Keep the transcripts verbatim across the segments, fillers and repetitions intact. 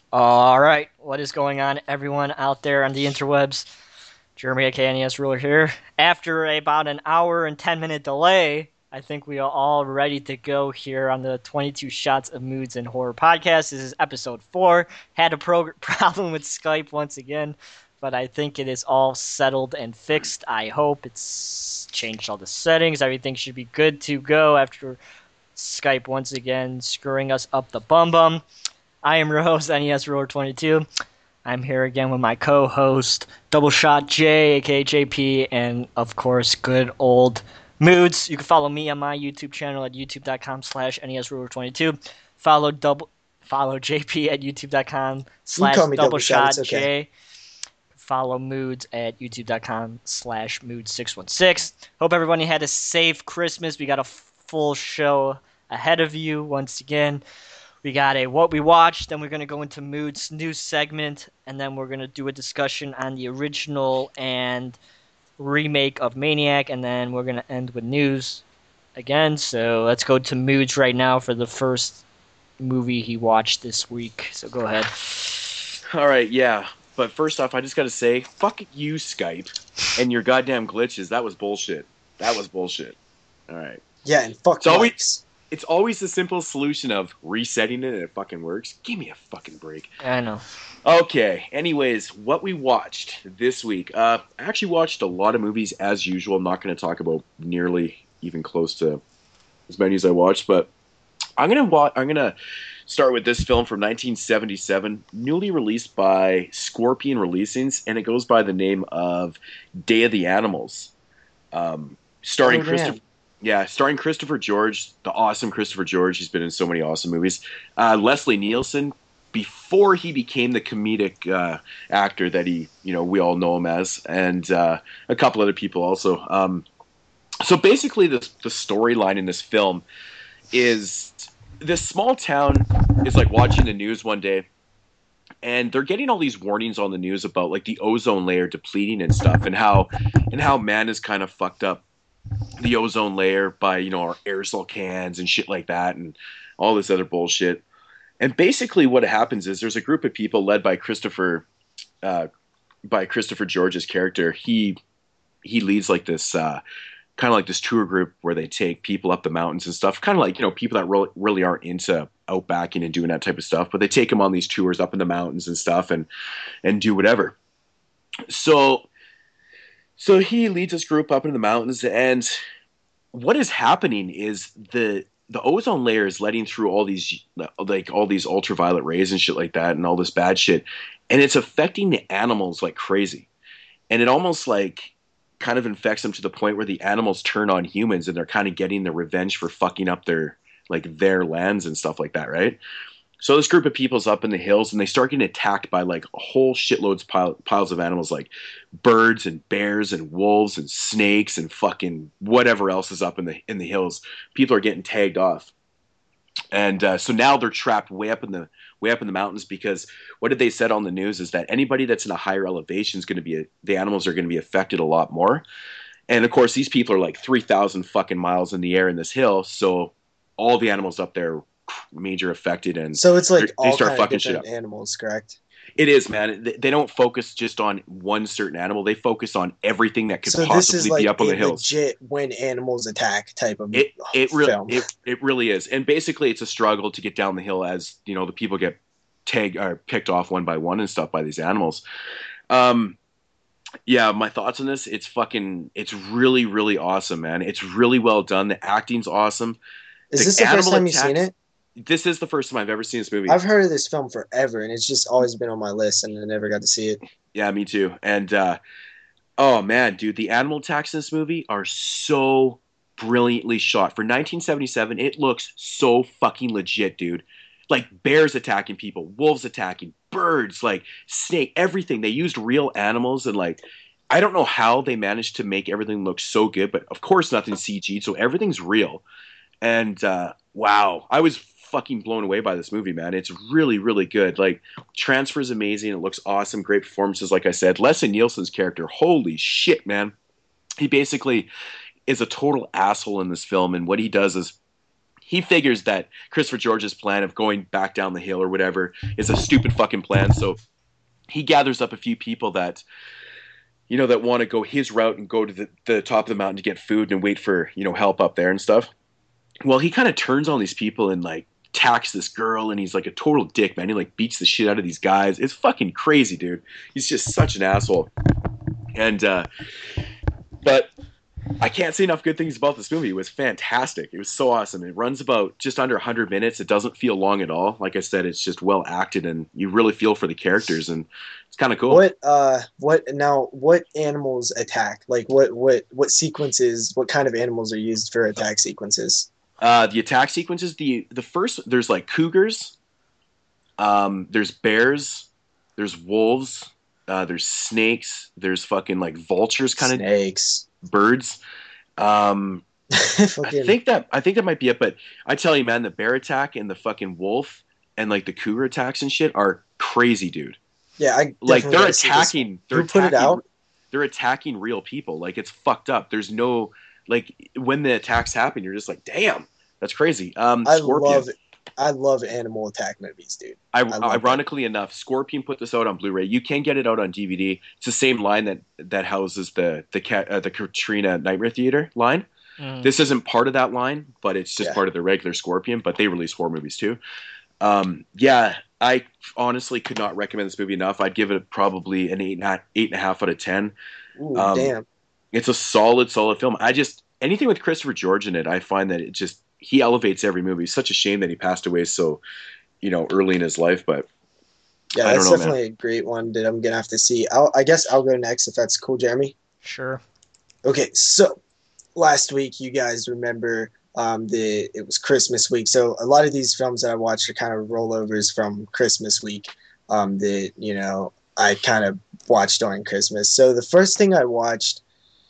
All right, what is going on, everyone out there on the interwebs? Jeremy, aka N E S Ruler here. After about an hour and ten minute delay, I think we are all ready to go here on the twenty-two Shots of Moods and Horror podcast. This is episode four. Had a pro- problem with Skype once again, but I think it is all settled and fixed. I hope it's changed all the settings. Everything should be good to go after Skype once again screwing us up the bum bum. I am your host, N E S Ruler twenty-two. I'm here again with my co-host, Double Shot J, aka J P, and of course, good old Moods. You can follow me on my YouTube channel at youtube.com slash NESRuler22. Follow double follow J P at youtube.com You can slash call me Double double shot. It's Shot okay. J. Follow Moods at youtube.com slash Mood616. Hope everybody had a safe Christmas. We got a full show ahead of you once again. We got a what we watched, then we're going to go into Mood's news segment, and then we're going to do a discussion on the original and remake of Maniac, and then we're going to end with news again. So let's go to Moods right now for the first movie he watched this week. So go ahead. All right, yeah. But first off, I just got to say, fuck you, Skype, and your goddamn glitches. That was bullshit. That was bullshit. All right. Yeah, and fuck It's always- mics. It's always the simple solution of resetting it and it fucking works. Give me a fucking break. I know. Okay, anyways, what we watched this week. Uh, I actually watched a lot of movies as usual. I'm not going to talk about nearly even close to as many as I watched, but I'm going to wa- I'm going to start with this film from nineteen seventy-seven, newly released by Scorpion Releasings, and it goes by the name of Day of the Animals. Um, starring Oh, damn. Christopher Yeah, starring Christopher George, the awesome Christopher George. He's been in so many awesome movies. Uh, Leslie Nielsen, before he became the comedic uh, actor that he, you know, we all know him as, and uh, a couple other people also. Um, so basically, the the storyline in this film is this small town is like watching the news one day, and they're getting all these warnings on the news about like the ozone layer depleting and stuff, and how and how man is kind of fucked up the ozone layer by, you know, our aerosol cans and shit like that and all this other bullshit. And basically what happens is there's a group of people led by Christopher uh, by Christopher George's character. He he leads like this uh, kind of like this tour group where they take people up the mountains and stuff, kind of like, you know, people that really, really aren't into outbacking and doing that type of stuff, but they take them on these tours up in the mountains and stuff and and do whatever. So So he leads this group up into the mountains, and what is happening is the the ozone layer is letting through all these like all these ultraviolet rays and shit like that, and all this bad shit, and it's affecting the animals like crazy, and it almost like kind of infects them to the point where the animals turn on humans, and they're kind of getting the revenge for fucking up their like their lands and stuff like that, right? So this group of people's up in the hills, and they start getting attacked by like whole shitloads pile, piles of animals, like birds and bears and wolves and snakes and fucking whatever else is up in the in the hills. People are getting tagged off, and uh, so now they're trapped way up in the way up in the mountains, because what did they said on the news is that anybody that's in a higher elevation is going to be the animals are going to be affected a lot more. And of course, these people are like three thousand fucking miles in the air in this hill, so all the animals up there major affected, and So it's like they all start kind of fucking shit different up. animals, correct? It is, man. They- They don't focus just on one certain animal. They focus on everything that could So this possibly is like be up on a the hills. legit when animals attack type of It it really film. it, it really is. And basically it's a struggle to get down the hill as, you know, the people get tagged or picked off one by one and stuff by these animals. Um yeah, my thoughts on this, it's fucking it's really, really awesome, man. It's really well done. The acting's awesome. Is the this the first animal time you've seen attacks- it? This is the first time I've ever seen this movie. I've heard of this film forever, and it's just always been on my list, and I never got to see it. Yeah, me too. And uh, oh man, dude, the animal attacks in this movie are so brilliantly shot. For nineteen seventy-seven, it looks so fucking legit, dude. Like bears attacking people, wolves attacking, birds, like snake, everything. They used real animals, and like I don't know how they managed to make everything look so good, but of course nothing's C G, so everything's real. And uh, wow, I was fucking blown away by this movie, man. It's really, really good. Like, transfer's amazing. It looks awesome. Great performances, like I said. Leslie Nielsen's character, holy shit, man. He basically is a total asshole in this film, and what he does is he figures that Christopher George's plan of going back down the hill or whatever is a stupid fucking plan. So he gathers up a few people that, you know, that want to go his route and go to the, the top of the mountain to get food and wait for, you know, help up there and stuff. Well, he kind of turns on these people and like attacks this girl, and he's like a total dick, man. He like beats the shit out of these guys. It's fucking crazy, dude. He's just such an asshole. And, uh, but I can't say enough good things about this movie. It was fantastic. It was so awesome. It runs about just under one hundred minutes. It doesn't feel long at all. Like I said, it's just well acted, and you really feel for the characters, and it's kind of cool. What uh what now what animals attack? Like what what what sequences, what kind of animals are used for attack sequences? Uh, the attack sequences, the the first, there's like cougars, um, there's bears, there's wolves, uh, there's snakes, there's fucking like vultures, kind of snakes, birds. Um, I think that I think that might be it. But I tell you, man, the bear attack and the fucking wolf and like the cougar attacks and shit are crazy, dude. Yeah, I like they're attacking. They're Who put attacking, it out? They're attacking real people. Like it's fucked up. There's no like when the attacks happen, you're just like, damn, that's crazy. Um, I Scorpion. love, I love animal attack movies, dude. I, I ironically that. enough, Scorpion put this out on Blu-ray. You can get it out on D V D. It's the same line that that houses the the cat uh, the Katrina Nightmare Theater line. Mm. This isn't part of that line, but it's just yeah. part of the regular Scorpion. But they release horror movies too. Um, yeah, I honestly could not recommend this movie enough. I'd give it probably an eight and a half, eight and a half out of ten. Ooh, um, damn, it's a solid, solid film. I just anything with Christopher George in it, I find that it just he elevates every movie. It's such a shame that he passed away so, you know, early in his life. But yeah, I that's don't know, definitely man. a great one that I'm gonna have to see. I'll, I guess I'll go next if that's cool, Jeremy. Sure. Okay, so last week you guys remember um, the it was Christmas week, so a lot of these films that I watched are kind of rollovers from Christmas week. Um, that you know I kind of watched during Christmas. So the first thing I watched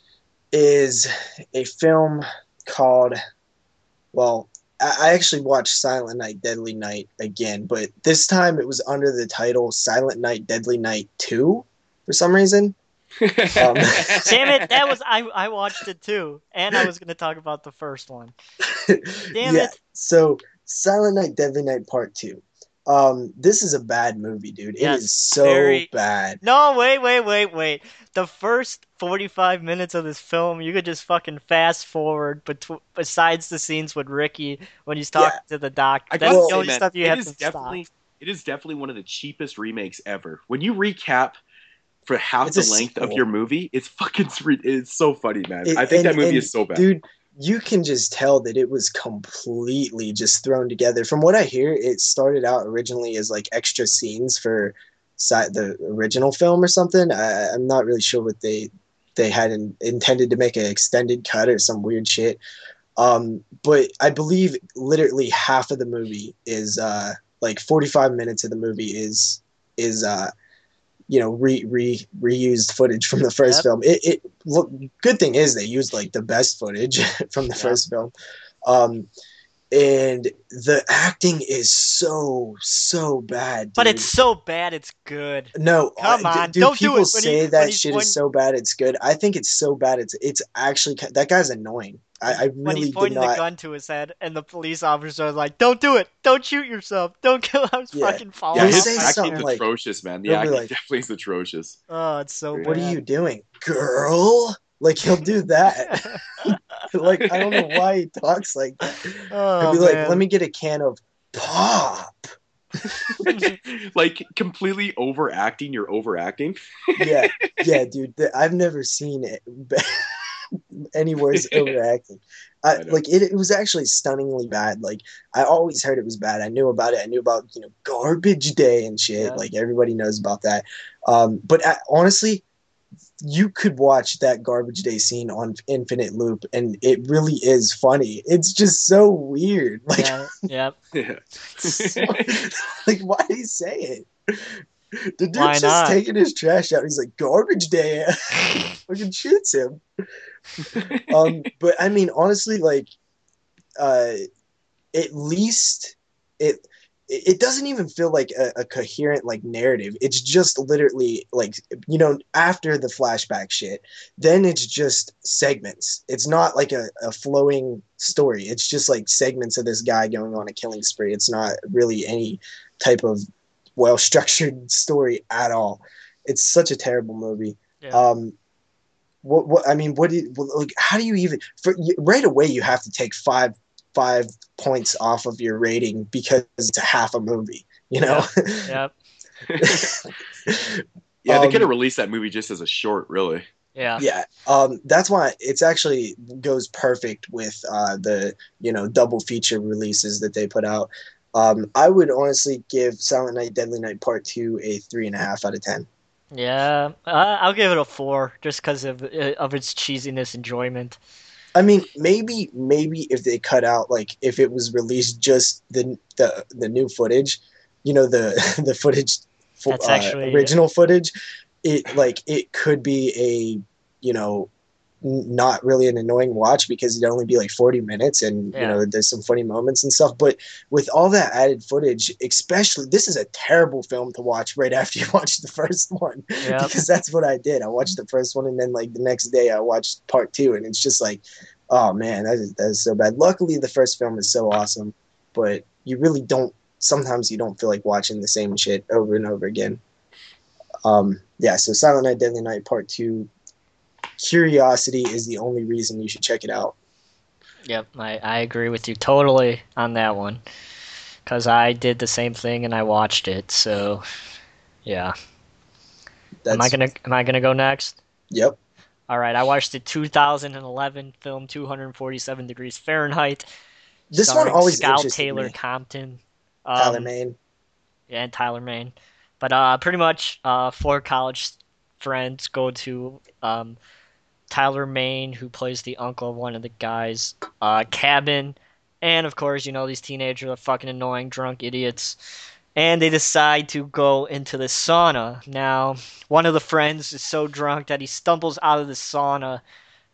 is a film called. Well, I actually watched Silent Night, Deadly Night again, but this time it was under the title Silent Night, Deadly Night two for some reason. um, Damn it, that was I. I watched it too, and I was going to talk about the first one. Damn yeah, it! So Silent Night, Deadly Night Part Two. Um, this is a bad movie, dude. It yes, is so very... bad. No, wait, wait, wait, wait. The first forty-five minutes of this film, you could just fucking fast forward. But besides the scenes with Ricky when he's talking yeah. to the doctor, I that's gotta the say, only man, stuff you it have is to definitely, stop. It is definitely one of the cheapest remakes ever. When you recap for half it's the length of your movie, it's fucking it's so funny, man. It, I think and, that movie and, is so bad, dude. You can just tell that it was completely just thrown together. From what I hear, it started out originally as like extra scenes for the original film or something. I, I'm not really sure what they they had in, intended to make an extended cut or some weird shit. Um, but I believe literally half of the movie is uh, like forty-five minutes of the movie is is uh, you know, re, re reused footage from the first yep. film. It, it look, good thing is they used like the best footage from the yep. first film. Um, and the acting is so, so bad, dude. But it's so bad it's good. No, come I, on, dude, don't people do it. say he, that shit pointing... is so bad it's good. I think it's so bad it's it's actually that guy's annoying. I, I really when he's pointing did not... the gun to his head, and the police officer is like, "Don't do it! Don't shoot yourself! Don't kill!" I was yeah. fucking following. Yeah, his acting's like, atrocious, man. The acting like, definitely is atrocious. Oh, it's so what bad. What are you doing, girl? Like he'll do that. Like I don't know why he talks like that. Oh, he'll be man. like, "Let me get a can of pop." Like completely overacting. You're overacting. yeah, yeah, dude. I've never seen it. Any worse overacting. I, I like it, it was actually stunningly bad. Like I always heard it was bad. I knew about it. I knew about, you know, Garbage Day and shit. Yeah. Like everybody knows about that. Um, but I, honestly, you could watch that Garbage Day scene on infinite loop, and it really is funny. It's just so weird. Like, yeah, yep. so, like, why did he say it? The dude's Why just not? taking his trash out. He's like, "Garbage Day," fucking shoots him. um, but I mean, honestly, like, uh, at least it it it doesn't even feel like a, a coherent like narrative. It's just literally like, you know, after the flashback shit, then it's just segments. It's not like a, a flowing story. It's just like segments of this guy going on a killing spree. It's not really any type of well structured story at all. It's such a terrible movie. Yeah. Um, what what I mean, what do you, like? How do you even for right away? You have to take five five points off of your rating because it's a half a movie. You know. Yep. Yeah, they Um, could have released that movie just as a short, really. Yeah. Yeah, um, that's why it's actually goes perfect with uh, the you know double feature releases that they put out. Um, I would honestly give Silent Night, Deadly Night Part Two a three and a half out of ten. Yeah. Uh, I'll give it a four just because of uh, of its cheesiness enjoyment. I mean, maybe maybe if they cut out like if it was released just the the the new footage, you know the the footage for, That's uh, actually- original footage, it like it could be a you know n- not really an annoying watch because it'd only be like forty minutes and you Yeah. know there's some funny moments and stuff. But with all that added footage, especially this is a terrible film to watch right after you watch the first one Yep. because that's what I did. I watched the first one and then like the next day I watched part two and it's just like, oh man, that is that is so bad. Luckily the first film is so awesome, but you really don't. Sometimes you don't feel like watching the same shit over and over again. Um, yeah, so Silent Night, Deadly Night Part Two. Curiosity is the only reason you should check it out. Yep. I, I agree with you totally on that one because I did the same thing and I watched it. So yeah. That's, Am I gonna Am I gonna go next? Yep. All right. I watched the two thousand eleven film two forty-seven Degrees Fahrenheit. This one starring always Scout interested Taylor me. Compton. Tyler Um, Mane. Yeah, and Tyler Mane. But uh, pretty much uh, four college friends go to um, Tyler Mane, who plays the uncle of one of the guys, uh, cabin. And of course, you know, these teenagers are fucking annoying, drunk idiots. And they decide to go into the sauna. Now, one of the friends is so drunk that he stumbles out of the sauna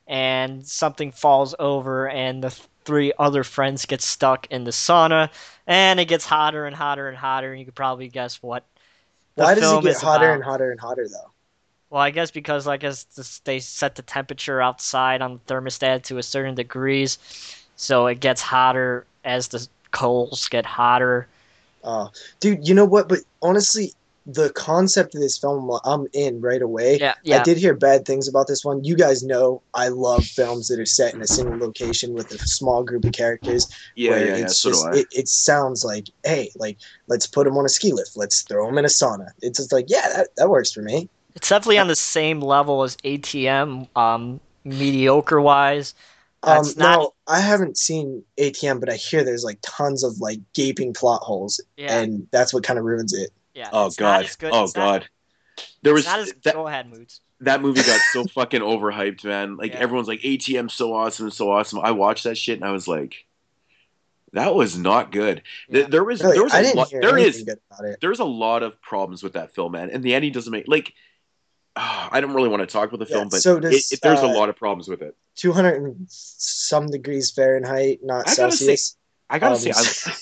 and something falls over, and the three other friends get stuck in the sauna, and it gets hotter and hotter and hotter. And you could probably guess what the Why does it film get is hotter about. and hotter and hotter though? Well, I guess because I guess this, they set the temperature outside on the thermostat to a certain degrees, so it gets hotter as the coals get hotter. Oh, dude, you know what? But honestly, the concept of this film, I'm in right away. Yeah, yeah. I did hear bad things about this one. You guys know I love films that are set in a single location with a small group of characters. Yeah, where yeah, yeah. it's So just, do I. It, it sounds like, hey, like let's put him on a ski lift, let's throw him in a sauna. It's just like, yeah, that, that works for me. It's definitely on the same level as A T M, um, mediocre wise. Um, It's not. now I haven't seen A T M, but I hear there's like tons of like gaping plot holes, Yeah. and that's what kind of ruins it. Yeah. Oh it's not god. as good. Oh it's not- god. There was It's not as that, go ahead, Moods. that movie got so fucking overhyped, man. Like Yeah. everyone's like A T M so awesome, so awesome. I watched that shit and I was like, that was not good. Th- Yeah. There was Really, there was I a didn't lot. hear There anything is good about it. there's a lot of problems with that film, man. And the ending doesn't make like. ah, I don't really want to talk about the Yeah, film, but so it, does, it, there's a uh, lot of problems with it. two hundred and some degrees Fahrenheit, not I gotta Celsius. I gotta Um, say,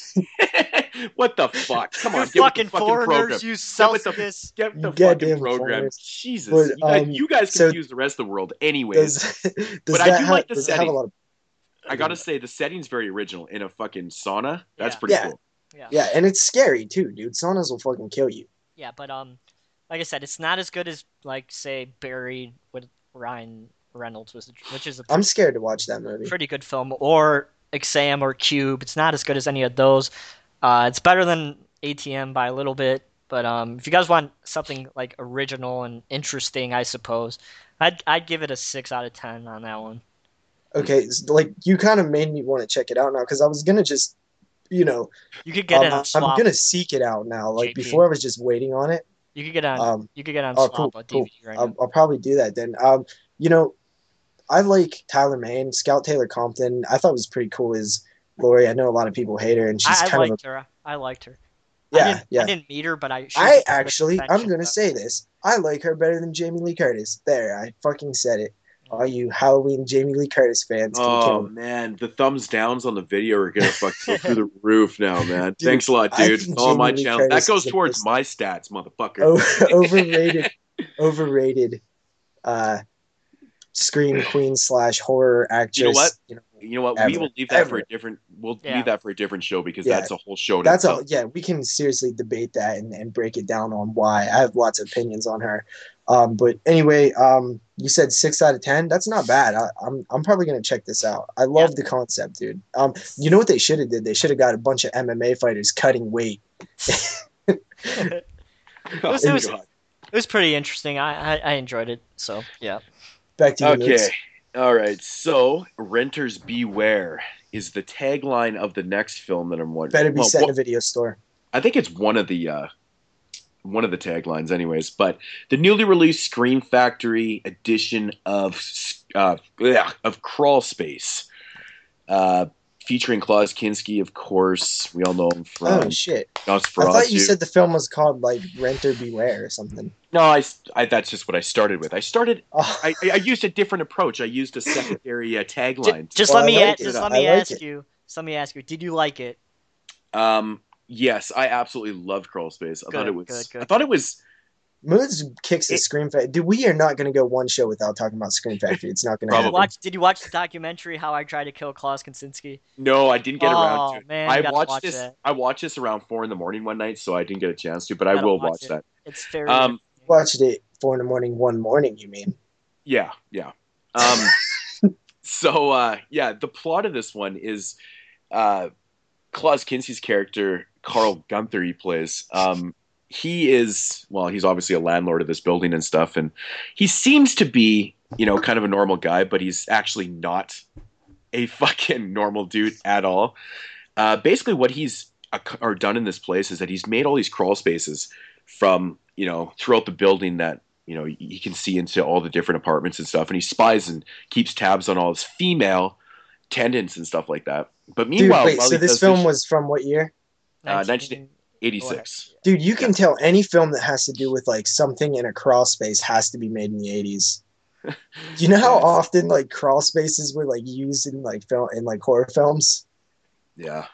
I, what the fuck? Come You on, get with the fucking fucking foreigners program. use Get with the- Celsius. Get with You the fucking goddamn program. foreigners. Jesus, But, you guys, um, you guys so- confuse the rest of the world, anyways. Does, does But I that do have, like the does it have a setting. lot of? I gotta say, the setting's very original in a fucking sauna. That's Yeah. pretty Yeah. cool. Yeah. Yeah, and it's scary too, dude. Saunas will fucking kill you. Yeah, but um, like I said, it's not as good as like say Buried with Ryan Reynolds, was which is a I'm pretty, scared to watch that movie. pretty good film, or Exam or Cube. It's not as good as any of those. Uh, it's better than A T M by a little bit, but um, if you guys want something like original and interesting, I suppose I'd I'd give it a six out of ten on that one. Okay, it's like you kind of made me want to check it out now because I was gonna just, you know, You could get um, it on I'm swap. gonna seek it out now. Like J P. before, I was just waiting on it. You could get on. Um, you could get on oh, swap cool, or cool. D V D right I'll, now. I'll probably do that then. Um, you know, I like Tyler Mane, Scout Taylor Compton. I thought it was pretty cool as Lori. I know a lot of people hate her, and she's I, I kind of a, liked her. I liked her. I yeah, didn't, yeah. I didn't meet her, but I. she I was actually, I'm mentioned gonna that. say this. I like her better than Jamie Lee Curtis. There, I fucking said it. All you Halloween Jamie Lee Curtis fans can Oh kill me. man, the thumbs downs on the video are gonna fuck go through the roof now, man. Dude, Thanks a lot, I dude. think It's all on my Jamie Lee channel. That Curtis goes is the towards most my stats, motherfucker. o- overrated, overrated uh, scream queen slash horror You know what? actress. You know, You know what? We ever, will leave that for a ever. different. We'll Yeah. leave that for a different show because Yeah. that's a whole show in That's itself. all. Yeah, we can seriously debate that and, and break it down on why. I have lots of opinions on her. Um, but anyway, um, you said six out of ten. That's not bad. I, I'm I'm probably gonna check this out. I love Yeah. the concept, dude. Um, you know what they should have did? They should have got a bunch of M M A fighters cutting weight. it, Oh, was, it, was, God. it was pretty interesting. I, I, I enjoyed it. So yeah. Back to you, Okay. Moots. All right. So, renters beware is the tagline of the next film that I'm watching. Better be Well, set in well, a video store. I think it's one of the uh, one of the taglines, anyways. But the newly released Scream Factory edition of uh, bleh, of Crawl Space, uh, featuring Klaus Kinski, of course. We all know him from Oh shit! Nosferatu. I thought you said the film was called like Renter Beware or something. No, I, I that's just what I started with. I started. Oh, I, I used a different approach. I used a secondary uh, Just, tagline. just Well, let I me like a- it. just I let me like ask it. you. Just let me ask you. Did you like it? Um, yes, I absolutely loved Crawl Space. I Good, thought it was. good, good, I thought good. it was. Moods kicks the It- Scream Factory. Dude, we are not going to go one show without talking about Scream Factory. It's not going to Probably. Did you happen. watch? Did you watch the documentary How I Tried to Kill Klaus Kinski? No, I didn't get around Oh, to it. man, you I gotta watched watch this. that. I watched this around four in the morning one night, so I didn't get a chance to. But You I gotta will watch watch it. that. It's very. Um, Watched it four in the morning, one morning. You mean? Yeah, yeah. Um, so uh, yeah, the plot of this one is uh, Klaus Kinski's character, Carl Gunther, he plays. Um, he is well, he's obviously a landlord of this building and stuff, and he seems to be, you know, kind of a normal guy, but he's actually not a fucking normal dude at all. Uh, basically, what he's uh, or done in this place is that he's made all these crawl spaces from, you know, throughout the building that, you know, you can see into all the different apartments and stuff, and he spies and keeps tabs on all his female tenants and stuff like that. But Dude, meanwhile, wait. while So he this does film this- was from what year? uh, nineteen eighty-six. Dude, you can tell any film that has to do with like something in a crawl space has to be made in the eighties. Do you know how Yes. often like crawl spaces were like used in like film in like horror films? Yeah.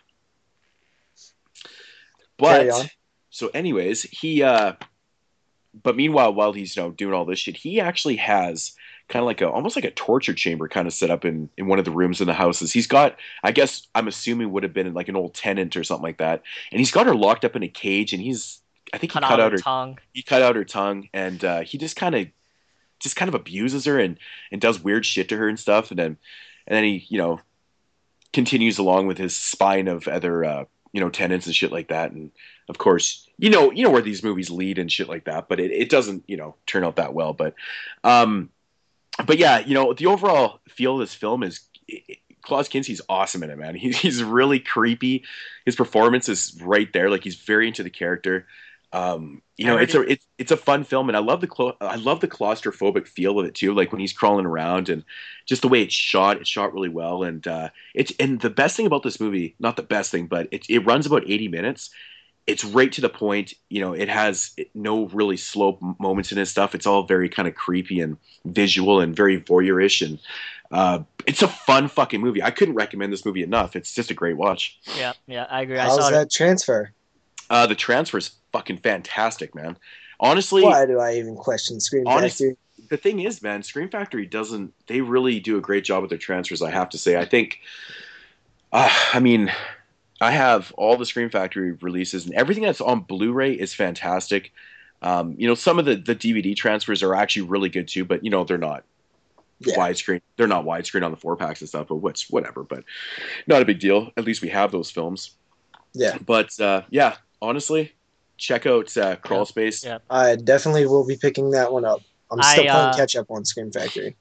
Carry But on. so, anyways, he. uh But meanwhile, while he's, you know, doing all this shit, he actually has kind of like a almost like a torture chamber kind of set up in in one of the rooms in the houses. He's got, I guess, I'm assuming would have been like an old tenant or something like that, and he's got her locked up in a cage, and he's, I think he Cut cut, out out her her, tongue. he cut out her tongue, and uh, he just kind of, just kind of abuses her and and does weird shit to her and stuff, and then and then he, you know, continues along with his spine of other, uh, you know, tenants and shit like that, and of course, you know, you know where these movies lead and shit like that, but it, it doesn't, you know, turn out that well. But, um, but yeah, you know, the overall feel of this film is it, it, Klaus Kinski's awesome in it, man. He, he's really creepy. His performance is right there. Like, he's very into the character. Um, you I know, heard it's a he- it's it's a fun film, and I love the clo- I love the claustrophobic feel of it too. Like when he's crawling around, and just the way it's shot. It's shot really well, and uh, it's and the best thing about this movie, not the best thing, but it it runs about eighty minutes. It's right to the point. You know, it has no really slow m- moments in his stuff. It's all very kind of creepy and visual and very voyeurish, and uh, it's a fun fucking movie. I couldn't recommend this movie enough. It's just a great watch. Yeah, yeah, I agree. I How's saw it. that transfer? Uh, the transfer is fucking fantastic, man. Honestly, Why do I even question Scream Honest- Factory? the thing is, man, Scream Factory doesn't. They really do a great job with their transfers. I have to say. I think. Uh, I mean, I have all the Scream Factory releases, and everything that's on Blu-ray is fantastic. Um, you know, some of the the D V D transfers are actually really good too, but you know, they're not Yeah. widescreen. They're not widescreen on the four packs and stuff. But what's whatever. But not a big deal. At least we have those films. Yeah. But uh, yeah, honestly, check out uh, Crawl Yeah. Space. Yeah. I definitely will be picking that one up. I'm still I, playing uh, catch up on Scream Factory.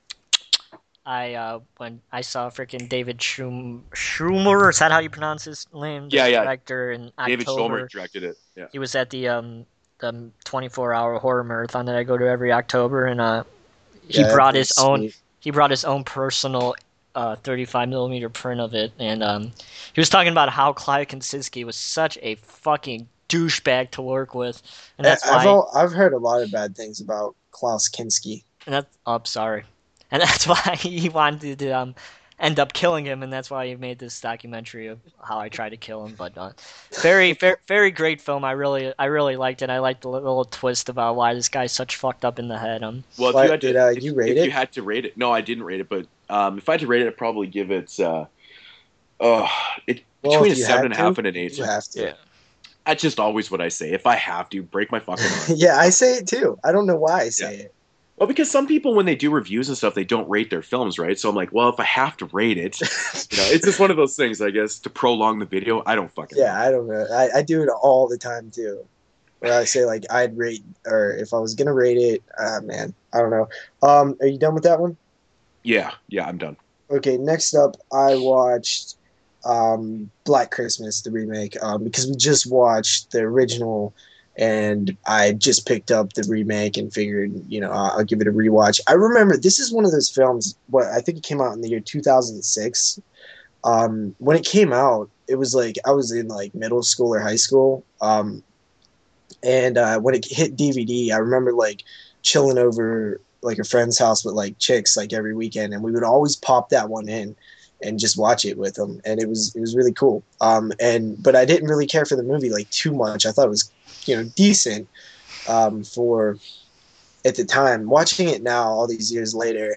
I uh, when I saw freaking David Schum- Schumer, is that how you pronounce his name? The Yeah, yeah. Director in David October. Schulmer directed it. Yeah. He was at the um the twenty-four hour horror marathon that I go to every October, and uh he Yeah, brought that's his own sweet. he brought his own personal uh thirty-five millimeter print of it, and um he was talking about how Clive Kinski was such a fucking douchebag to work with, and that's I- I've why. all, I've heard a lot of bad things about Klaus Kinski. And that's oh, sorry. and that's why he wanted to um, end up killing him, and that's why he made this documentary of how I tried to kill him. But uh, very, very, very great film. I really, I really liked it. I liked the little twist about why this guy's such fucked up in the head. Um, Well, if you What had did to, uh, if, you rate if you it? had to rate it, no, I didn't rate it, but um, if I had to rate it, I'd probably give it, uh, uh, it Well, between if a you seven had and a to, half and an eight. you have to. yeah. That's just always what I say. If I have to, break my fucking arm. Yeah, I say it too. I don't know why I Yeah. say it. Well, because some people, when they do reviews and stuff, they don't rate their films, right? So I'm like, well, if I have to rate it, you know, it's just one of those things, I guess, to prolong the video. I don't fucking Yeah, know. I don't know. I, I do it all the time too. Where I say like I'd rate, or if I was gonna rate it, ah man, I don't know. Um, are you done with that one? Yeah, yeah, I'm done. Okay, next up, I watched um, Black Christmas, the remake, um, because we just watched the original, and I just picked up the remake and figured, you know, I'll, I'll give it a rewatch. I remember this is one of those films. What I think it came out in the year two thousand six. Um, when it came out, it was like I was in like middle school or high school. Um, and uh, when it hit D V D, I remember like chilling over like a friend's house with like chicks like every weekend, and we would always pop that one in and just watch it with them, and it was it was really cool. Um, and but I didn't really care for the movie like too much. I thought it was you know decent um, for at the time. Watching it now, all these years later,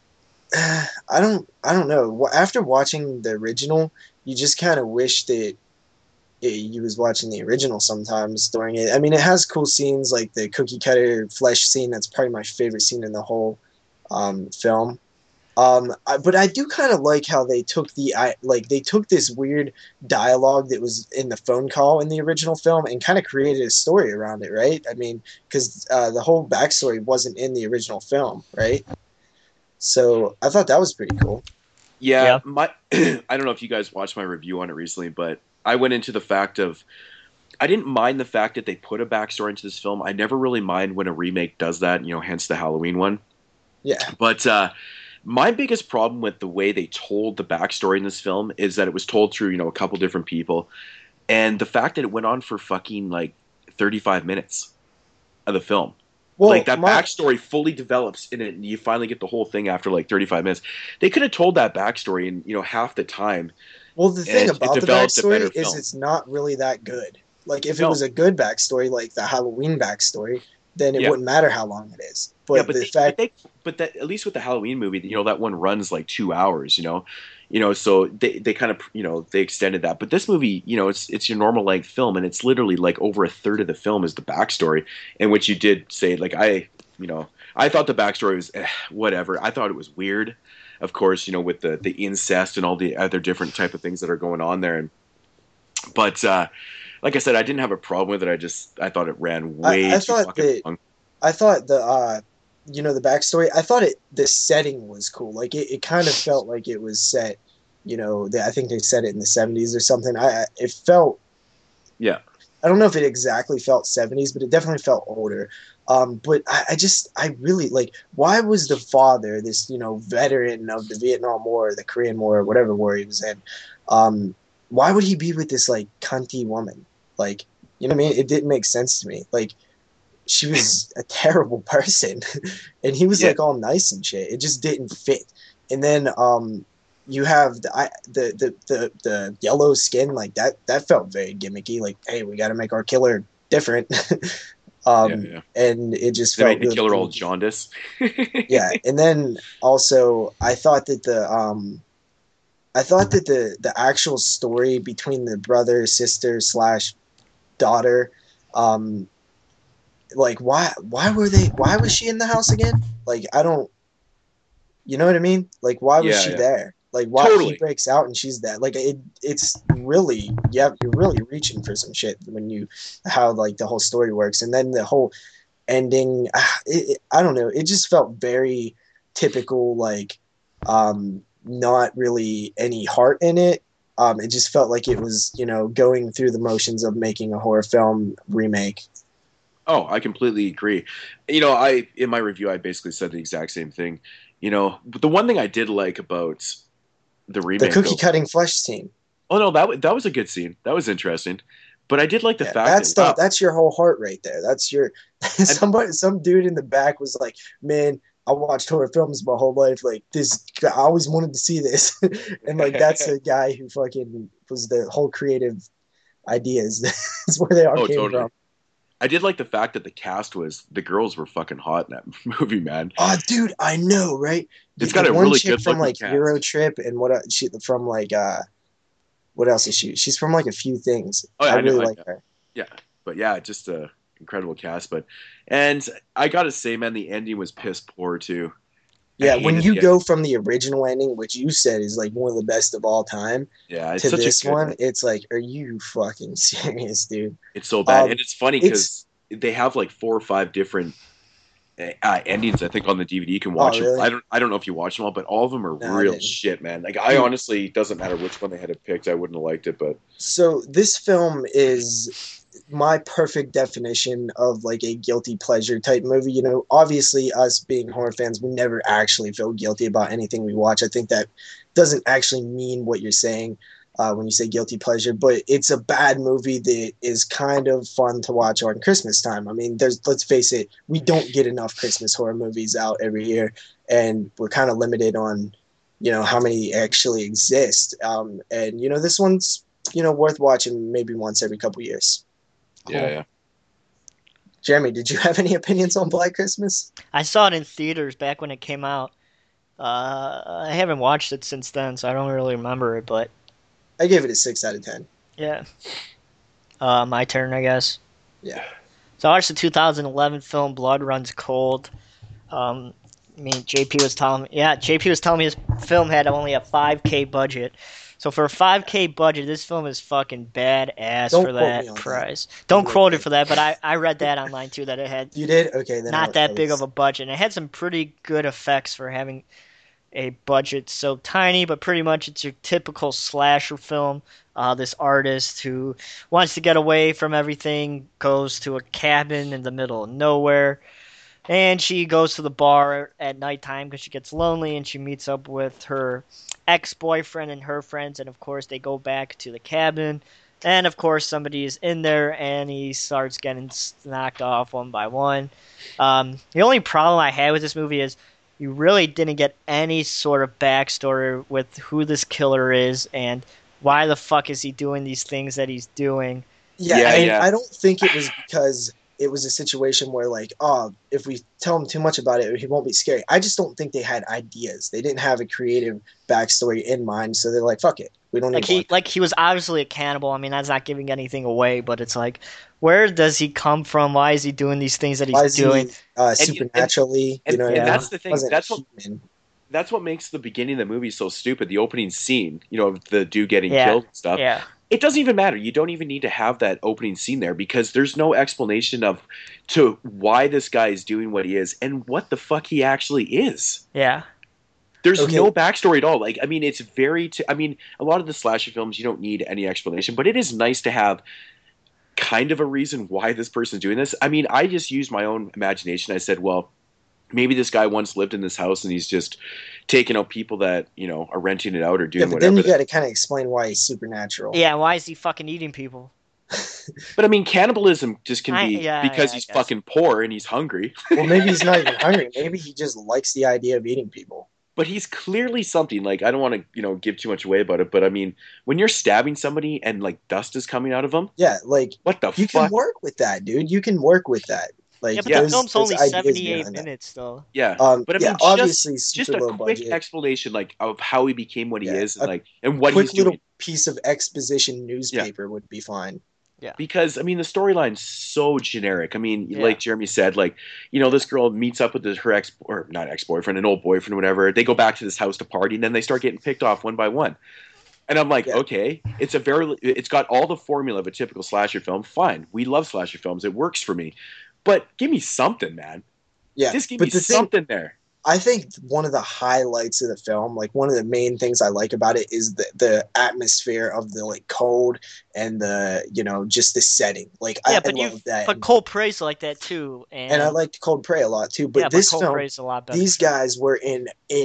I don't I don't know. After watching the original, you just kind of wish that it, you was watching the original sometimes during it. I mean, it has cool scenes like the cookie cutter flesh scene. That's probably my favorite scene in the whole um, film. Um, I, but I do kind of like how they took the I, like they took this weird dialogue that was in the phone call in the original film and kind of created a story around it, right? I mean, because uh, the whole backstory wasn't in the original film, right? So I thought that was pretty cool. Yeah, Yeah. my I don't know if you guys watched my review on it recently, but I went into the fact of I didn't mind the fact that they put a backstory into this film. I never really mind when a remake does that, you know, hence the Halloween one. Yeah. But uh, my biggest problem with the way they told the backstory in this film is that it was told through, you know, a couple different people, and the fact that it went on for fucking like thirty-five minutes of the film. Well, Like that my, backstory fully develops in it, and you finally get the whole thing after like thirty-five minutes. They could have told that backstory in you know half the time, well, the thing and it about the developed a better backstory is film. it's not really that good. Like if it No, was a good backstory, like the Halloween backstory, then it yeah, wouldn't matter how long it is. yeah, But but the they, but fact, they, but that at least with the Halloween movie, you know, that one runs like two hours. You know, you know, so they they kind of you know they extended that. But this movie, you know, it's it's your normal length film, and it's literally like over a third of the film is the backstory, in which you did say like I, you know, I thought the backstory was eh, whatever. I thought it was weird, of course, you know, with the the incest and all the other different type of things that are going on there, and but. uh Like I said, I didn't have a problem with it. I just I thought it ran I, way I too thought fucking that long. I thought the uh, you know the backstory. I thought it the setting was cool. Like it, it kind of felt like it was set. You know, they, I think they set it in the seventies or something. I it felt. Yeah. I don't know if it exactly felt seventies, but it definitely felt older. Um, but I, I just, I really like, why was the father, this, you know, veteran of the Vietnam War, the Korean War, whatever war he was in, um, why would he be with this, like, cunty woman? Like, you know what I mean? It didn't make sense to me. Like, she was a terrible person, and he was, Yeah. like, all nice and shit. It just didn't fit. And then, um, you have the, I, the the the the yellow skin like that. That felt very gimmicky. Like, hey, we got to make our killer different. Yeah, um, yeah. and it just They felt made the really killer all clunky. jaundice. Yeah, and then also I thought that the um, I thought that the the actual story between the brother sister slash daughter, um, like why why were they why was she in the house again? Like I don't, you know what I mean? Like why was Yeah, she yeah. there? Like why he Totally. breaks out and she's there? Like it it's really yeah you're really reaching for some shit when you how like the whole story works, and then the whole ending ah, it, it, I don't know, it just felt very typical, like um not really any heart in it. Um it just felt like it was, you know, going through the motions of making a horror film remake. Oh, I completely agree. You know, I in my review I basically said the exact same thing. You know, but the one thing I did like about the The remake cookie though. cutting flesh scene, Oh no, that wa- that was a good scene. That was interesting. But I did like the yeah, fact that's that the wow, that's your whole heart right there. That's your and somebody some dude in the back was like, man, I watched horror films my whole life. Like this, I always wanted to see this, and like that's a guy who fucking was the whole creative ideas. That's where they all Oh, came totally. from. I did like the fact that the cast was the girls were fucking hot in that movie, man. Oh, dude, I know, right? The, It's got the a one really chick good from looking like cast. Eurotrip and what uh, she from like uh, what else is she? She's from like a few things. Oh yeah, I I know, really I like know. her. Yeah, but yeah, just a incredible cast. But and I gotta say, man, the ending was piss poor too. I Yeah, when hated you the ending. go from the original ending, which you said is like one of the best of all time, Yeah, it's to such a this good one, ending. it's like, are you fucking serious, dude? It's so bad, and Um, it's funny it's because they have like four or five different uh, endings. I think on the D V D you can oh watch them. I really? don't. I don't know if you watch them all, but all of them are No, I real didn't. shit, man. Like I Dude, honestly, it doesn't matter which one they had picked. I wouldn't have liked it, but so this film is my perfect definition of like a guilty pleasure type movie. You know, obviously, us being horror fans, we never actually feel guilty about anything we watch. I think that doesn't actually mean what you're saying uh, when you say guilty pleasure, but it's a bad movie that is kind of fun to watch on Christmas time. I mean, there's let's face it, we don't get enough Christmas horror movies out every year, and we're kind of limited on you know how many actually exist. Um, and you know, this one's you know worth watching maybe once every couple years. yeah, Cool. yeah. Jeremy, did you have any opinions on Black Christmas? I saw it in theaters back when it came out. Uh, I haven't watched it since then, so I don't really remember it. But I gave it a six out of ten. yeah, uh, my turn, I guess. Yeah. So I watched the two thousand eleven film Blood Runs Cold. Um, I mean, J P was telling me, yeah, J P was telling me his film had only a five K budget. So for a five K budget, this film is fucking badass Don't for quote me that on that. price. Give Don't me a quote it break. for that, but I, I read that online too, that it had You did? Okay, then I, not I that big of was. a budget. And it had some pretty good effects for having a budget so tiny, but pretty much it's your typical slasher film. Uh, this artist who wants to get away from everything goes to a cabin in the middle of nowhere, and she goes to the bar at nighttime because she gets lonely, and she meets up with her ex-boyfriend and her friends, and of course they go back to the cabin. And of course somebody is in there, and he starts getting knocked off one by one. Um, the only problem I had with this movie is you really didn't get any sort of backstory with who this killer is and why the fuck is he doing these things that he's doing. Yeah, Yeah, and And yeah. I don't think it was because it was a situation where, like, oh, if we tell him too much about it, he won't be scary. I just don't think they had ideas. They didn't have a creative backstory in mind, so they're like, fuck it. We don't like need one. he like he was obviously a cannibal. I mean, that's not giving anything away, but it's like, where does he come from? Why is he doing these things that he's Why is doing? he uh, And you- and supernaturally, you and know what I and mean? Yeah, that's the thing. Wasn't That's what human. that's what makes the beginning of the movie so stupid. The opening scene, you know, of the dude getting yeah, killed and stuff. yeah, It doesn't even matter. You don't even need to have that opening scene there because there's no explanation of to why this guy is doing what he is and what the fuck he actually is. yeah, There's Okay, no backstory at all. Like, I mean, it's very. T- I mean, a lot of the slasher films you don't need any explanation, but it is nice to have kind of a reason why this person's doing this. I mean, I just used my own imagination. I said, well, maybe this guy once lived in this house and he's just taking out people that you know are renting it out or yeah, doing but then whatever. you got to kind of explain why he's supernatural. yeah. Why is he fucking eating people? But I mean, cannibalism just can I be yeah, because yeah, I he's guess. fucking poor and he's hungry. Well, maybe he's not even hungry. Maybe he just likes the idea of eating people. But he's clearly something. Like I don't want to, you know, give too much away about it. But I mean, when you're stabbing somebody and like dust is coming out of them, Yeah, like what the you can fuck? work with that, dude. You can work with that. Yeah, Like but the Yeah, there's film's there's only ideas seventy-eight behind that. minutes though. yeah. Um, But I yeah, mean, just obviously just super a low quick budget. explanation, like of how he became what he Yeah, is, and a like and what quick he's doing. little piece of exposition Yeah. newspaper would be fine. Yeah, Because I mean the storyline's so generic. I mean, yeah, like Jeremy said, like you know, this girl meets up with this, her ex or not ex boyfriend, an old boyfriend, or whatever. They go back to this house to party, and then they start getting picked off one by one. And I'm like, Yeah, okay, it's a very, it's got all the formula of a typical slasher film. Fine, we love slasher films. It works for me, but give me something, man. yeah. Just give me But the thing, something there. I think one of the highlights of the film, like one of the main things I like about it, is the the atmosphere of the like cold and the you know just the setting. Like yeah. I, I But you, love that, but Cole prays like that too, and I and liked Cold Prey a lot too. yeah, But but this Cole film, prays a lot better. these guys were in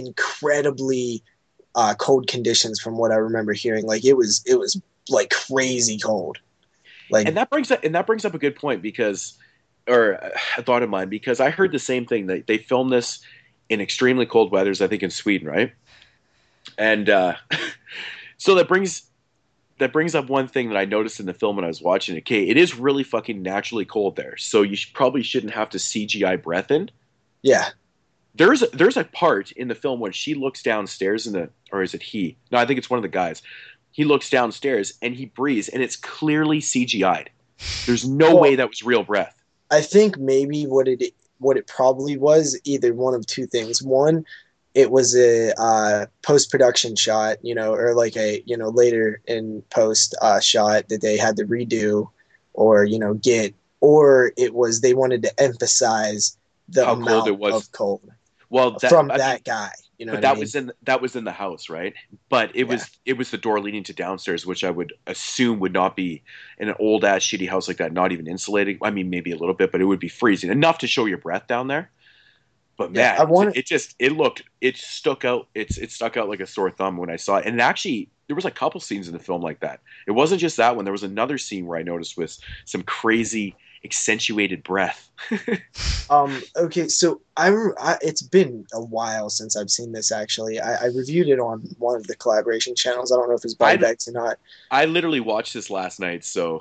incredibly uh, cold conditions, from what I remember hearing. Like it was it was like crazy cold. Like And that brings up, and that brings up a good point because, or a thought of mine, because I heard the same thing that they filmed this in extremely cold weathers, I think in Sweden, right? And uh, so that brings that brings up one thing that I noticed in the film when I was watching it. Okay, it is really fucking naturally cold there, so you sh- probably shouldn't have to C G I breath in. Yeah. There's there's a part in the film when she looks downstairs in the, or is it he? No, I think it's one of the guys. He looks downstairs and he breathes, and it's clearly C G I'd. There's no Well, way that was real breath. I think maybe what it what it probably was, either one of two things. One, it was a uh, post production shot, you know, or like a you know later in post uh, shot that they had to redo, or you know get, or it was they wanted to emphasize the How cold amount it was. of cold Well, that, from I that mean, guy. You know but what that I mean? was in that was in the house, right? But it Yeah. was it was the door leading to downstairs, which I would assume would not be in an old ass shitty house like that, not even insulated. I mean, maybe a little bit, but it would be freezing enough to show your breath down there. But Yeah, man, I want it, it just it looked it stuck out. It's it stuck out like a sore thumb when I saw it. And actually, there was a couple scenes in the film like that. It wasn't just that one. There was another scene where I noticed with some crazy accentuated breath. Um, okay, so I, I it's been a while since I've seen this. Actually, I, I reviewed it on one of the collaboration channels. I don't know if it's Body I Bags or not. I literally watched this last night, so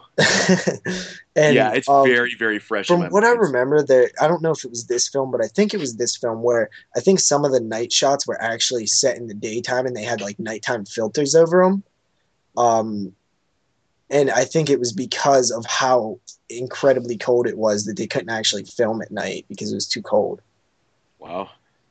And yeah, it's um, very very fresh in from my what I mind. remember, there I don't know if it was this film, but I think it was this film where I think some of the night shots were actually set in the daytime, and they had like nighttime filters over them. Um, and I think it was because of how incredibly cold it was that they couldn't actually film at night because it was too cold. Wow.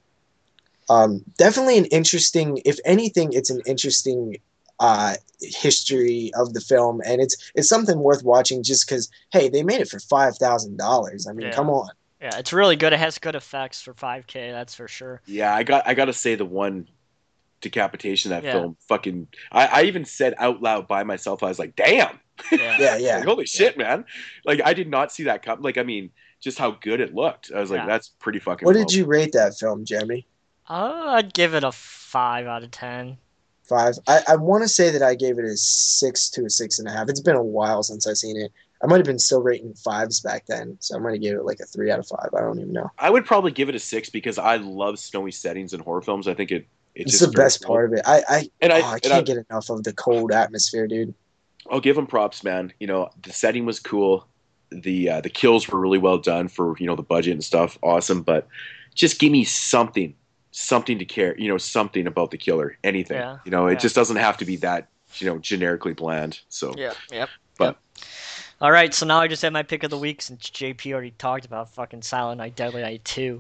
Um, definitely an interesting, if anything, it's an interesting uh, history of the film, and it's it's something worth watching just because, hey, they made it for five thousand dollars. I mean, Yeah. come on. Yeah, it's really good. It has good effects for five K, that's for sure. Yeah, I got I got to say the one decapitation of that Yeah. film fucking I, I even said out loud by myself, I was like, damn. Yeah. Yeah, yeah. Like, holy shit, man. Like I did not see that come. Like, I mean, just how good it looked. I was like, Yeah. that's pretty fucking What well. did you rate that film, Jeremy? Uh, I'd give it a five out of ten. Five. I, I want to say that I gave it a six to a six and a half. It's been a while since I've seen it. I might have been still rating fives back then, so I might have gave it like a three out of five. I don't even know. I would probably give it a six because I love snowy settings in horror films. I think it it It's just the very best cool. part of it. I I, And I, oh, I and can't I get enough of the cold atmosphere, dude. I'll give them props, man. You know, the setting was cool. The uh, the kills were really well done for, you know, the budget and stuff. Awesome, but just give me something, something to care. You know, something about the killer. Anything. Yeah, You know, it yeah. just doesn't have to be that, you know, generically bland. So, Yeah, yep. but All right, so now I just have my pick of the week since J P already talked about fucking Silent Night, Deadly Night two.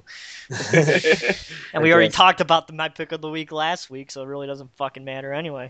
And we already Okay. talked about the, my pick of the week last week, so it really doesn't fucking matter anyway.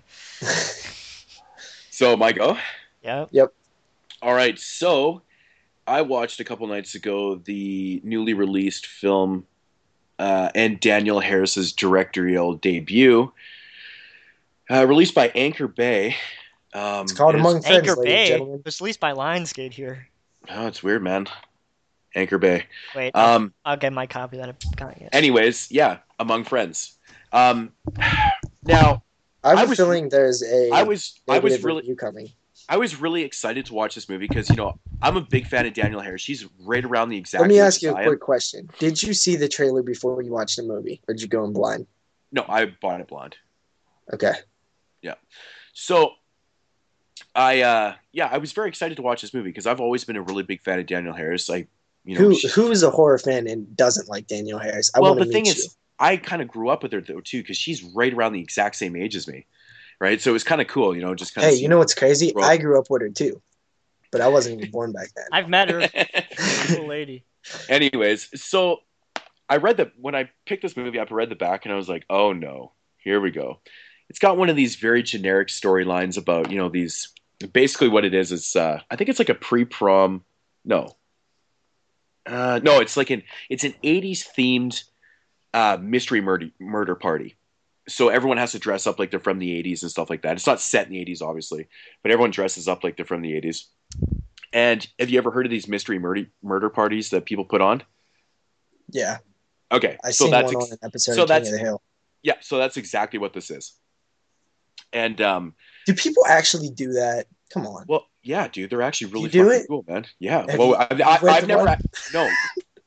so my go. Yeah. All right, so I watched a couple nights ago the newly released film uh, and Daniel Harris's directorial debut, uh, released by Anchor Bay. Um, It's called and Among Friends, Anchor ladies and Bay gentlemen. was released by Lionsgate here. Oh, it's weird, man. Anchor Bay. Wait, I'll, Um, I'll get my copy that I've got yet. anyways, yeah, Among Friends. Um, now, I have I a was- feeling there's a I was I was negative really review coming. I was really excited to watch this movie because, you know, I'm a big fan of Daniel Harris. She's right around the exact Let me age ask as you a I am. quick question. Did you see the trailer before you watched the movie, or did you go in blind? No, I bought it blind. Okay. So, I uh, yeah, I was very excited to watch this movie because I've always been a really big fan of Daniel Harris. I, you know, Who she- who is a horror fan and doesn't like Daniel Harris? I well, want the to thing meet is, you. I kind of grew up with her though too because she's right around the exact same age as me, right? So it was kind of cool, you know, just kind of. Hey, you know what's crazy? Bro. I grew up with her too, but I wasn't even born back then. I've met her. Cool lady. Anyways, so I read the when I picked this movie up, I read the back and I was like, oh no, here we go. It's got one of these very generic storylines about, you know, these basically what it is is uh, I think it's like a pre-prom. No, uh, no, it's like an it's an eighties themed uh, mystery murder murder party. So everyone has to dress up like they're from the eighties and stuff like that. It's not set in the eighties, obviously, but everyone dresses up like they're from the eighties. And have you ever heard of these mystery murder murder parties that people put on? Yeah, Okay, I so seen that's one ex- on an episode so of King that's- of the Hill. yeah, so that's exactly what this is. And um, Do people actually do that? Come on. well, yeah, dude, they're actually really You do fucking it? cool, man. Yeah, Have well, you- I, you've I, read I've the never one? no,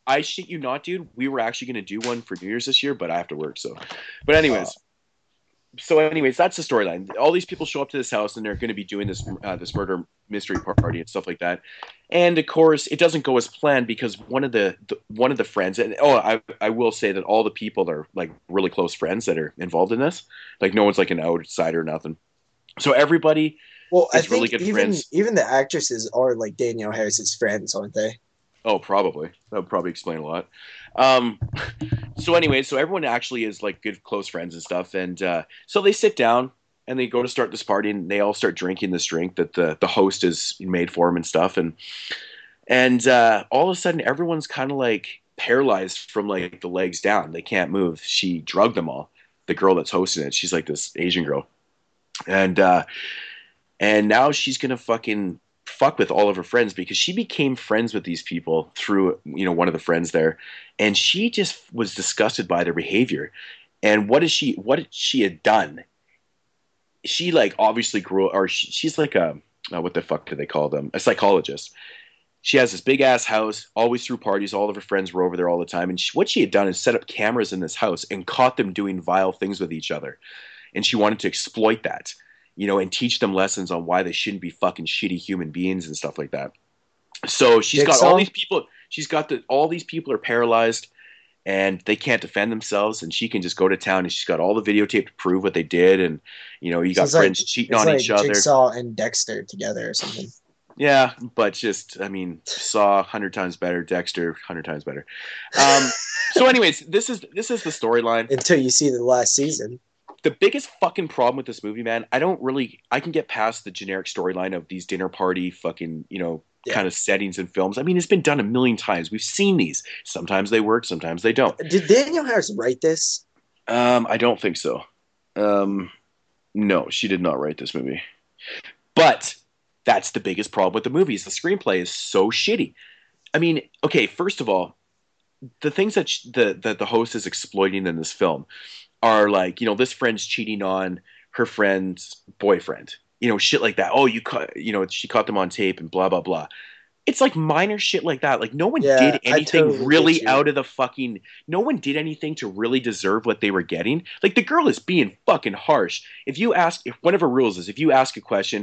I shit you not, dude. We were actually going to do one for New Year's this year, but I have to work. So, but anyways, Uh, so anyways, that's the storyline. All these people show up to this house and they're going to be doing this uh, this murder mystery party and stuff like that. And of course, it doesn't go as planned because one of the, the one of the friends, and oh, I I will say that all the people are like really close friends that are involved in this. Like no one's like an outsider or nothing. So everybody well, I is really think good even friends. even the actresses are like Danielle Harris's friends, aren't they? Oh, probably. That would probably explain a lot. Um, so anyway, so everyone actually is like good close friends and stuff, and uh, so they sit down and they go to start this party, and they all start drinking this drink that the the host has made for them and stuff, and and uh, all of a sudden everyone's kind of like paralyzed from like the legs down. They can't move. She drugged them all. The girl that's hosting it, she's like this Asian girl, and uh, and now she's gonna fucking fuck with all of her friends because she became friends with these people through you know one of the friends there, and she just was disgusted by their behavior. And what is she what she had done, she like obviously grew, or she, she's like a uh, what the fuck do they call them, a psychologist. She has this big ass house, always threw parties, all of her friends were over there all the time, and she, what she had done is set up cameras in this house and caught them doing vile things with each other, and she wanted to exploit that, you know, and teach them lessons on why they shouldn't be fucking shitty human beings and stuff like that. So she's got all Jigsaw? these people. She's got the all these people are paralyzed and they can't defend themselves, and she can just go to town and she's got all the videotape to prove what they did, and you know you So got it's like friends cheating it's on like each other. Jigsaw and Dexter together or something. Yeah, but just I mean, Saw a hundred times better, Dexter a hundred times better. Um, so, anyways, this is this is the storyline. Until you see the last season. The biggest fucking problem with this movie, man, I don't really, I can get past the generic storyline of these dinner party fucking, you know, Yeah. kind of settings and films. I mean, it's been done a million times. We've seen these. Sometimes they work, sometimes they don't. Did Danielle Harris write this? Um, I don't think so. Um, no, she did not write this movie. But that's the biggest problem with the movie is the screenplay is so shitty. I mean, okay, first of all, the things that sh- the that the host is exploiting in this film are like, you know, this friend's cheating on her friend's boyfriend, you know, shit like that. Oh, you caught, you know, she caught them on tape and blah blah blah. It's like minor shit like that. Like no one Yeah, did I anything totally really get you. out of the fucking. No one did anything to really deserve what they were getting. Like the girl is being fucking harsh. If you ask, if one of her rules is if you ask a question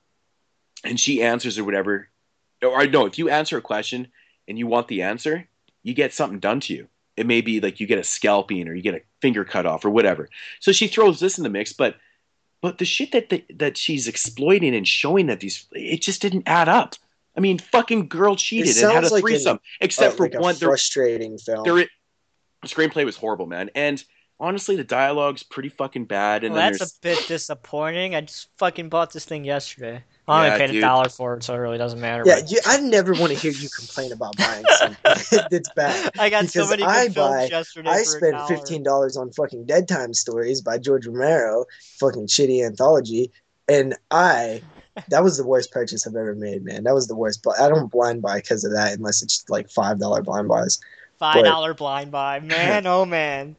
and she answers or whatever, or no, if you answer a question and you want the answer, you get something done to you. It may be like you get a scalping or you get a finger cut off or whatever. So she throws this in the mix, but but the shit that the, that she's exploiting and showing that these it just didn't add up. I mean, fucking girl cheated and had a sounds like threesome, an- except Uh, for like a one. There, frustrating film. there, the screenplay was horrible, man, and honestly, the dialogue's pretty fucking bad. And Well, then that's a there's bit disappointing. I just fucking bought this thing yesterday. I only Yeah, paid a dude. dollar for it, so it really doesn't matter. Yeah, but you, I never want to hear you complain about buying something that's bad. I got so because many good I films buy- yesterday I for a spent dollar. fifteen dollars on fucking Dead Time Stories by George Romero, fucking shitty anthology, and I that was the worst purchase I've ever made, man. That was the worst. But I don't blind buy because of that, unless it's like five dollar blind buys. Five dollar blind buy, man. Oh man,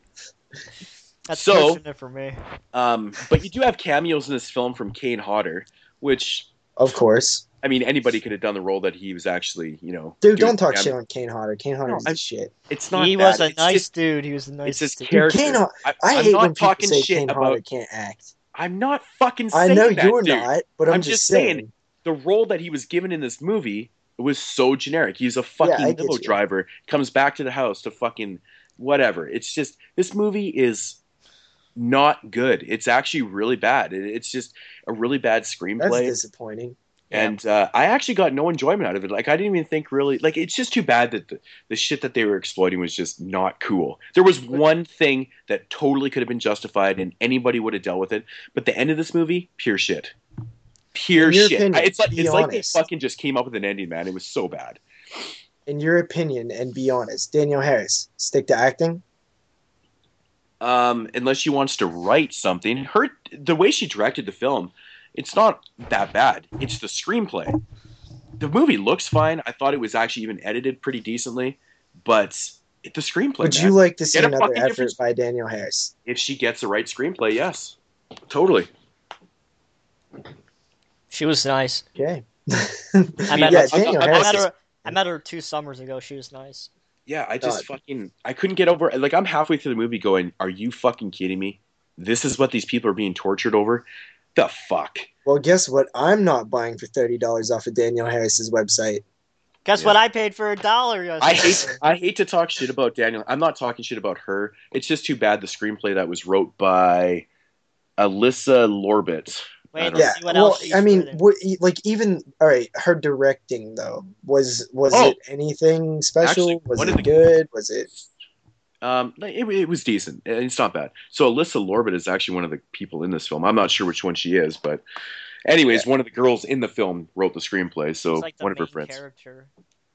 that's So- pushing it for me. um, but you do have cameos in this film from Kane Hodder, which Of course, I mean anybody could have done the role that he was actually, you know. dude. doing Don't talk cameo- shit on Kane Hodder. Kane Hodder No, is I- the shit. It's not. He that. was a It's nice just- dude. He was a It's nice his dude. character. Kane Ho- I, I I'm hate not when people talking say shit Kane about. Hodder can't act. I'm not fucking I saying know that, you're dude. not, but I'm, I'm just just saying. saying- The role that he was given in this movie was so generic. He's a I fucking get limo you. driver, comes back to the house to fucking whatever. It's just this movie is not good. It's actually really bad. It, it's just a really bad That's screenplay. disappointing. Yeah. And uh, I actually got no enjoyment out of it. Like I didn't even think really like it's just too bad that the, the shit that they were exploiting was just not cool. There was one thing that totally could have been justified and anybody would have dealt with it, but the end of this movie, pure shit. Pure In your shit. opinion, it's like be it's like they honest. fucking just came up with an ending, man. It was so bad. In your opinion, and be honest, Danielle Harris, stick to acting. Um, unless she wants to write something, her the way she directed the film, it's not that bad. It's the screenplay. The movie looks fine. I thought it was actually even edited pretty decently, but it, the screenplay. Would man. you like to see Get a another fucking effort different- by Danielle Harris? If she gets the right screenplay, yes, totally. She was nice. Okay. I met, yeah, her, Danielle I- I- I Harris. met is- her. I met her two summers ago. She was nice. Yeah, I Uh, just fucking I couldn't get over. Like, I'm halfway through the movie going, "Are you fucking kidding me? This is what these people are being tortured over? The fuck?" well, guess what? I'm not buying for thirty dollars off of Danielle Harris's website. Guess Yeah. what I paid for a dollar I yesterday? hate I hate to talk shit about Daniel. I'm not talking shit about her. It's just too bad the screenplay that was wrote by Alyssa Lorbit. I Wait don't to Yeah, see what well, else she's I mean, written. what, like even all right, her directing though was was Oh, it anything special? actually, Was one of it the good? Was it? um, it, it was decent. It's not bad. So Alyssa Lorbit is actually one of the people in this film. I'm not sure which one she is, but Yeah. anyways, one of the girls in the film wrote the screenplay. She's So like the one of her main friends. character.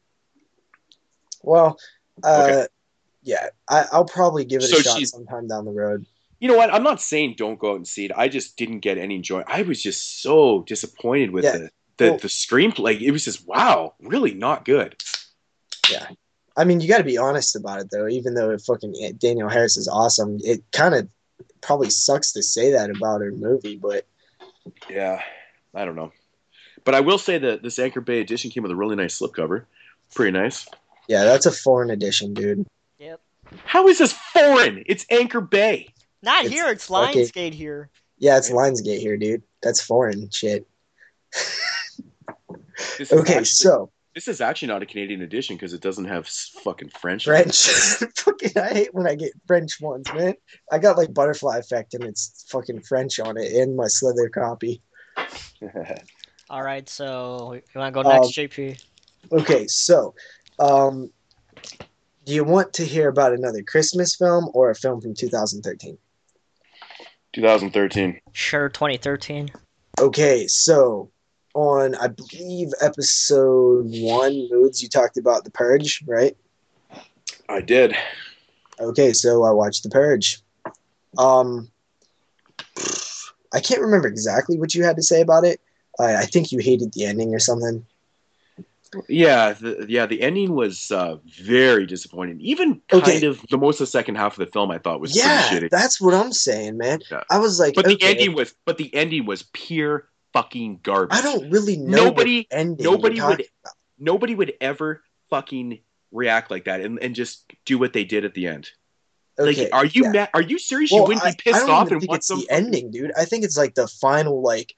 Well, Okay, uh, yeah, I, I'll probably give it a so shot she's. sometime down the road. You know what? I'm not saying don't go out and see it. I just didn't get any joy. I was just so disappointed with Yeah, the the well, the screenplay. Like, it was just wow, really not good. yeah. I mean, you got to be honest about it though. Even though fucking Danielle Harris is awesome, it kind of probably sucks to say that about her movie, but Yeah, I don't know. But I will say that this Anchor Bay edition came with a really nice slipcover. Pretty nice. yeah, that's a foreign edition, dude. Yep. How is this foreign? It's Anchor Bay. Not It's here. It's fucking Lionsgate here. yeah, it's Lionsgate here, dude. That's foreign shit. This is Okay, actually, so this is actually not a Canadian edition because it doesn't have s- fucking French. on French. Fucking, I hate when I get French ones, man. I got like Butterfly Effect and it's fucking French on it in my Slither copy. it. All right, so you want to go next, Um, J P? okay, so um, do you want to hear about another Christmas film or a film from two thousand thirteen? twenty thirteen. Sure, twenty thirteen. Okay, so on I believe episode one, Moods, you talked about The Purge, right? I did. Okay, so I watched The Purge. Um, I can't remember exactly what you had to say about it. I, I think you hated the ending or something. Yeah, the, yeah. The ending was uh, very disappointing. Even kind Okay. of the most of the second half of the film, I thought was Yeah, pretty shitty. that's what I'm saying, man. Yeah. I was like, But the okay, ending was, but the ending was pure fucking garbage. I don't really know Nobody, what ending nobody you're would, talking about. nobody would ever fucking react like that and, and just do what they did at the end. Okay, Like, are you yeah. mad? Are you serious? Well, you wouldn't I, be pissed I don't off even and think want it's some the fucking- ending, dude. I think it's like the final, like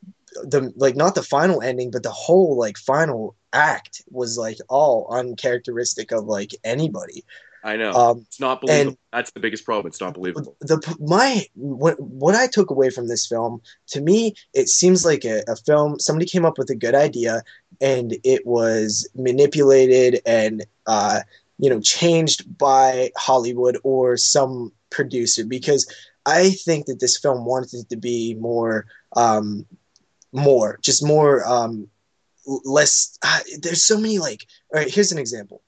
the like not the final ending, but the whole like final act was like all uncharacteristic of like anybody. I know. Um, It's not believable. and That's the biggest problem. It's not believable. the my what what I took away from this film, to me, it seems like a, a film. Somebody came up with a good idea, and it was manipulated and uh, you know changed by Hollywood or some producer. Because I think that this film wanted to be more, um, more, just more, um, less. Uh, there's so many like. All right, here's an example.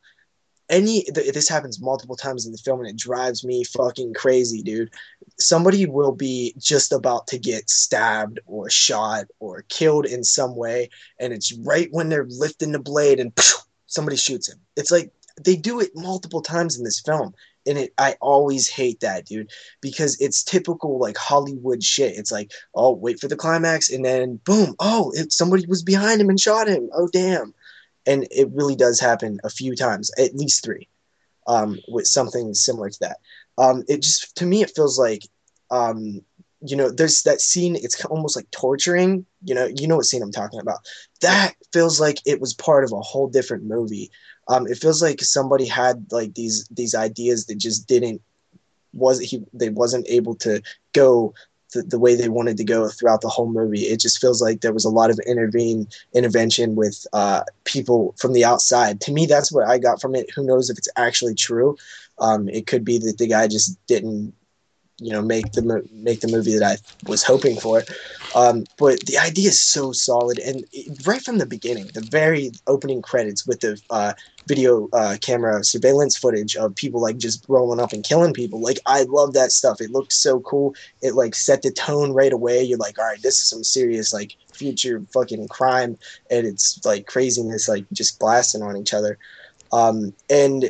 Any th- this happens multiple times in the film and it drives me fucking crazy, dude. Somebody will be just about to get stabbed or shot or killed in some way, and it's right when they're lifting the blade and somebody shoots him. It's like they do it multiple times in this film, and it I always hate that, dude, because it's typical like Hollywood shit. It's like, oh, wait for the climax and then boom, oh, it, somebody was behind him and shot him. Oh, damn. And it really does happen a few times, at least three, um, with something similar to that. Um, it just to me, it feels like, um, you know, there's that scene. It's almost like torturing. You know, you know what scene I'm talking about. That feels like it was part of a whole different movie. Um, it feels like somebody had like these these ideas that just didn't was he they wasn't able to go the, the way they wanted to go throughout the whole movie. It just feels like there was a lot of intervene intervention with uh, people from the outside. To me, that's what I got from it. Who knows if it's actually true? Um, it could be that the guy just didn't, you know, make the make the movie that I was hoping for. Um, but the idea is so solid, and it, right from the beginning, the very opening credits with the uh, video uh, camera surveillance footage of people like just rolling up and killing people. Like I love that stuff. It looked so cool. It like set the tone right away. You're like, all right, this is some serious like future fucking crime, and it's like craziness, like just blasting on each other. Um, and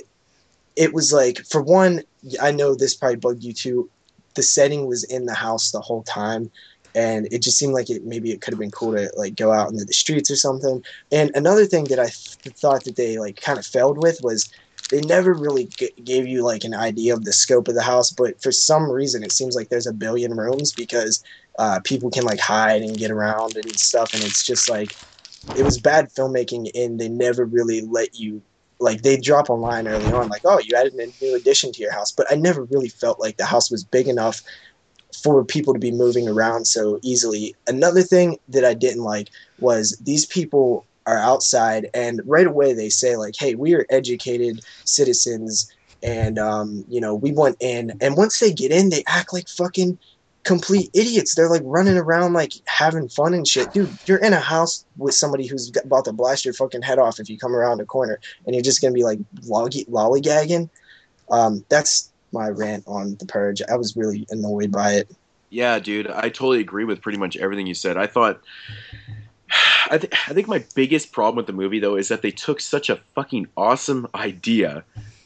it was like, for one, I know this probably bugged you too. The setting was in the house the whole time, and it just seemed like it maybe it could have been cool to like go out into the streets or something. And another thing that I th- thought that they like kind of failed with was they never really g- gave you like an idea of the scope of the house, but for some reason it seems like there's a billion rooms because uh, people can like hide and get around and stuff, and it's just like it was bad filmmaking, and they never really let you like they drop a line early on like, oh, you added a new addition to your house, but I never really felt like the house was big enough for people to be moving around so easily. Another thing that I didn't like was these people are outside, and right away they say like, hey, we are educated citizens, and um, you know, we want in, and once they get in they act like fucking complete idiots. They're like running around like having fun and shit. Dude, you're in a house with somebody who's about to blast your fucking head off if you come around a corner, and you're just gonna be like lolly- lollygagging. Um, that's my rant on The Purge. I was really annoyed by it. Yeah, dude, I totally agree with pretty much everything you said. I thought, I, th- I think my biggest problem with the movie though is that they took such a fucking awesome idea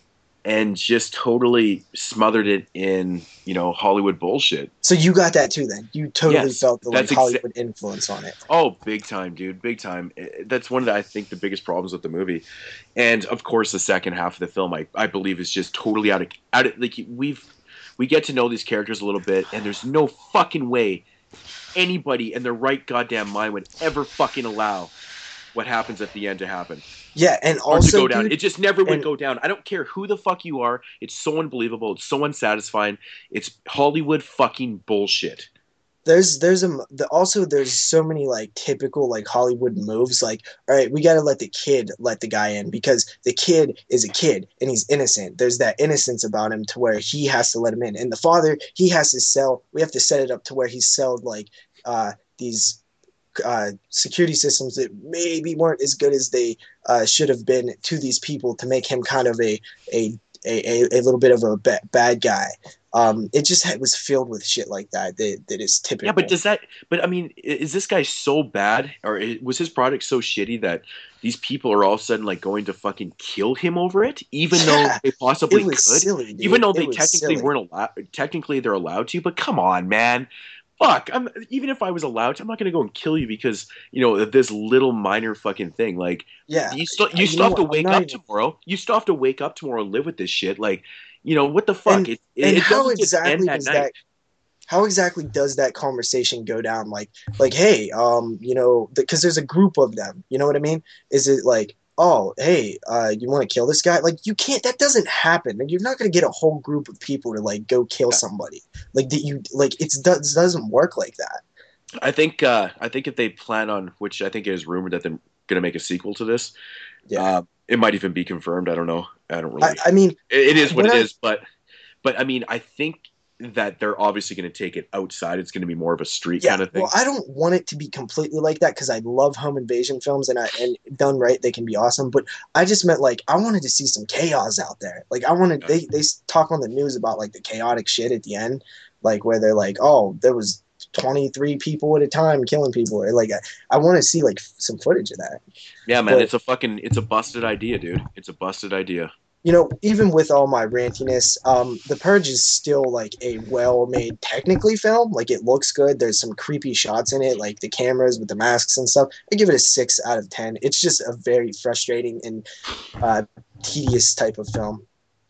and just totally smothered it in, you know, Hollywood bullshit. So you got that too then? You totally Yes, felt the like that's exa- Hollywood influence on it. Oh, big time, dude, big time. Eh, That's one of the, I think, the biggest problems with the movie, and of course, the second half of the film, I, I believe, is just totally out of out of like we've we get to know these characters a little bit, and there's no fucking way anybody in their right goddamn mind would ever fucking allow what happens at the end to happen. Yeah, and Or to also, go down. dude, It just never would and go down. I don't care who the fuck you are. It's so unbelievable. It's so unsatisfying. It's Hollywood fucking bullshit. there's there's a the, also there's so many like typical like Hollywood moves. Like, all right, we got to let the kid let the guy in because the kid is a kid and he's innocent. There's that innocence about him to where he has to let him in, and the father, he has to sell. We have to set it up to where he's sold like uh, these uh, security systems that maybe weren't as good as they uh, should have been to these people to make him kind of a a a, a little bit of a ba- bad guy. Um, it just had, was filled with shit like that that, that is typical. Yeah, but does that? But I mean, i- is this guy so bad, or i- was his product so shitty that these people are all of a sudden like going to fucking kill him over it, even though Yeah, they possibly it was could, silly, dude. even though It they was technically silly. weren't allowed. Technically, they're allowed to, but come on, man. Fuck, I'm even if I was allowed to, I'm not gonna go and kill you because you know of this little minor fucking thing. Like, Yeah, you still uh, you you still know have to what? I'm wake not up even. tomorrow. You still have to wake up tomorrow and live with this shit. Like, you know what the fuck? And It and it, it how doesn't just end exactly that does night. that? How exactly does that conversation go down? Like, like, hey, um, you know, because there's a group of them. You know what I mean? Is it like, oh, hey, uh, you want to kill this guy? Like, you can't. That doesn't happen. Like, you're not gonna get a whole group of people to like go kill somebody. Like that, you like it's does doesn't work like that. I think uh, I think if they plan on, which I think it is rumored that they're going to make a sequel to this, Yeah, uh, it might even be confirmed. I don't know. I don't I, really. I mean, It, it is what when it I is, but but I mean, I think that they're obviously going to take it outside. It's going to be more of a street yeah, kind of well, thing. I don't want it to be completely like that because I love home invasion films, and I and done right, they can be awesome. But I just meant like I wanted to see some chaos out there. Like I wanted Yeah. they they talk on the news about like the chaotic shit at the end, like where they're like, oh, there was twenty-three people at a time killing people, or like I, I want to see like some footage of that. Yeah, man, But it's a fucking it's a busted idea, dude. It's a busted idea. you know, even with all my rantiness, um, The Purge is still like a well-made, technically film. Like it looks good. There's some creepy shots in it, like the cameras with the masks and stuff. I give it a six out of ten. It's just a very frustrating and uh, tedious type of film.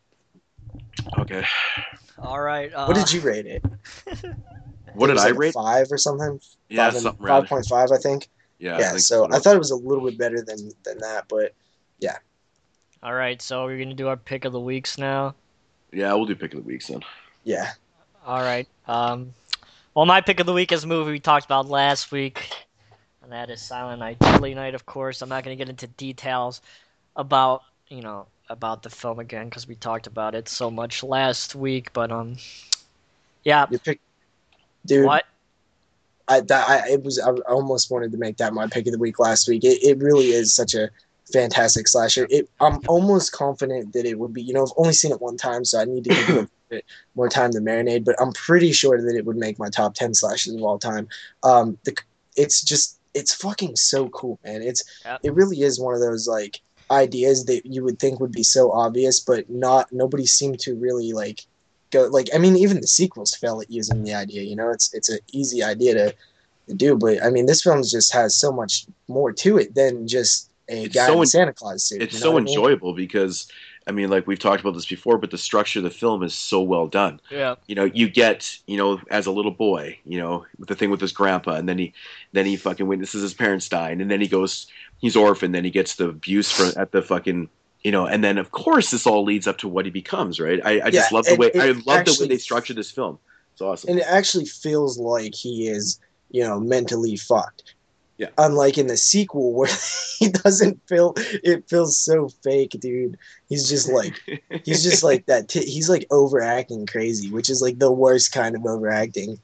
Okay, All right. Uh, What did you rate it? I what think it did was I like a rate? five or something. Yeah, Five and something around. five point five, I think. Yeah, I Yeah. think So that's I what thought it was a little bit better than than that, but yeah. all right. So we're gonna do our pick of the weeks now. it- yeah, we'll do pick of the week, son. Yeah. All right. Um. Well, my pick of the week is a movie we talked about last week, and that is Silent Night, Deadly Night. Of course, I'm not gonna get into details about you know about the film again because we talked about it so much last week. But um, yeah. You pick, dude. What? I that I it was I almost wanted to make that my pick of the week last week. It it really is such a fantastic slasher. It I'm almost confident that it would be. You know, I've only seen it one time, so I need to give it a bit more time to marinate. But I'm pretty sure that it would make my top ten slashers of all time. Um, the it's just it's fucking so cool, man. It's Yep. it really is one of those like ideas that you would think would be so obvious, but not nobody seemed to really like go like I mean even the sequels fail at using the idea, you know. It's it's an easy idea to, to do, but I mean this film just has so much more to it than just a It's guy so in a en- Santa Claus suit. It's You know so what I mean? enjoyable because I mean, like we've talked about this before, but the structure of the film is so well done. Yeah. You know, you get, you know, as a little boy, you know, the thing with his grandpa, and then he, then he fucking witnesses his parents dying, and then he goes, he's orphaned, then he gets the abuse from at the fucking, you know, and then of course this all leads up to what he becomes, right? I, I just Yeah, love the and way it I love the actually- way they structured this film. It's awesome. And it actually feels like he is, you know, mentally fucked. Yeah. Unlike in the sequel where he doesn't feel, it feels so fake, dude. He's just like, he's just like that. T- he's like overacting crazy, which is like the worst kind of overacting.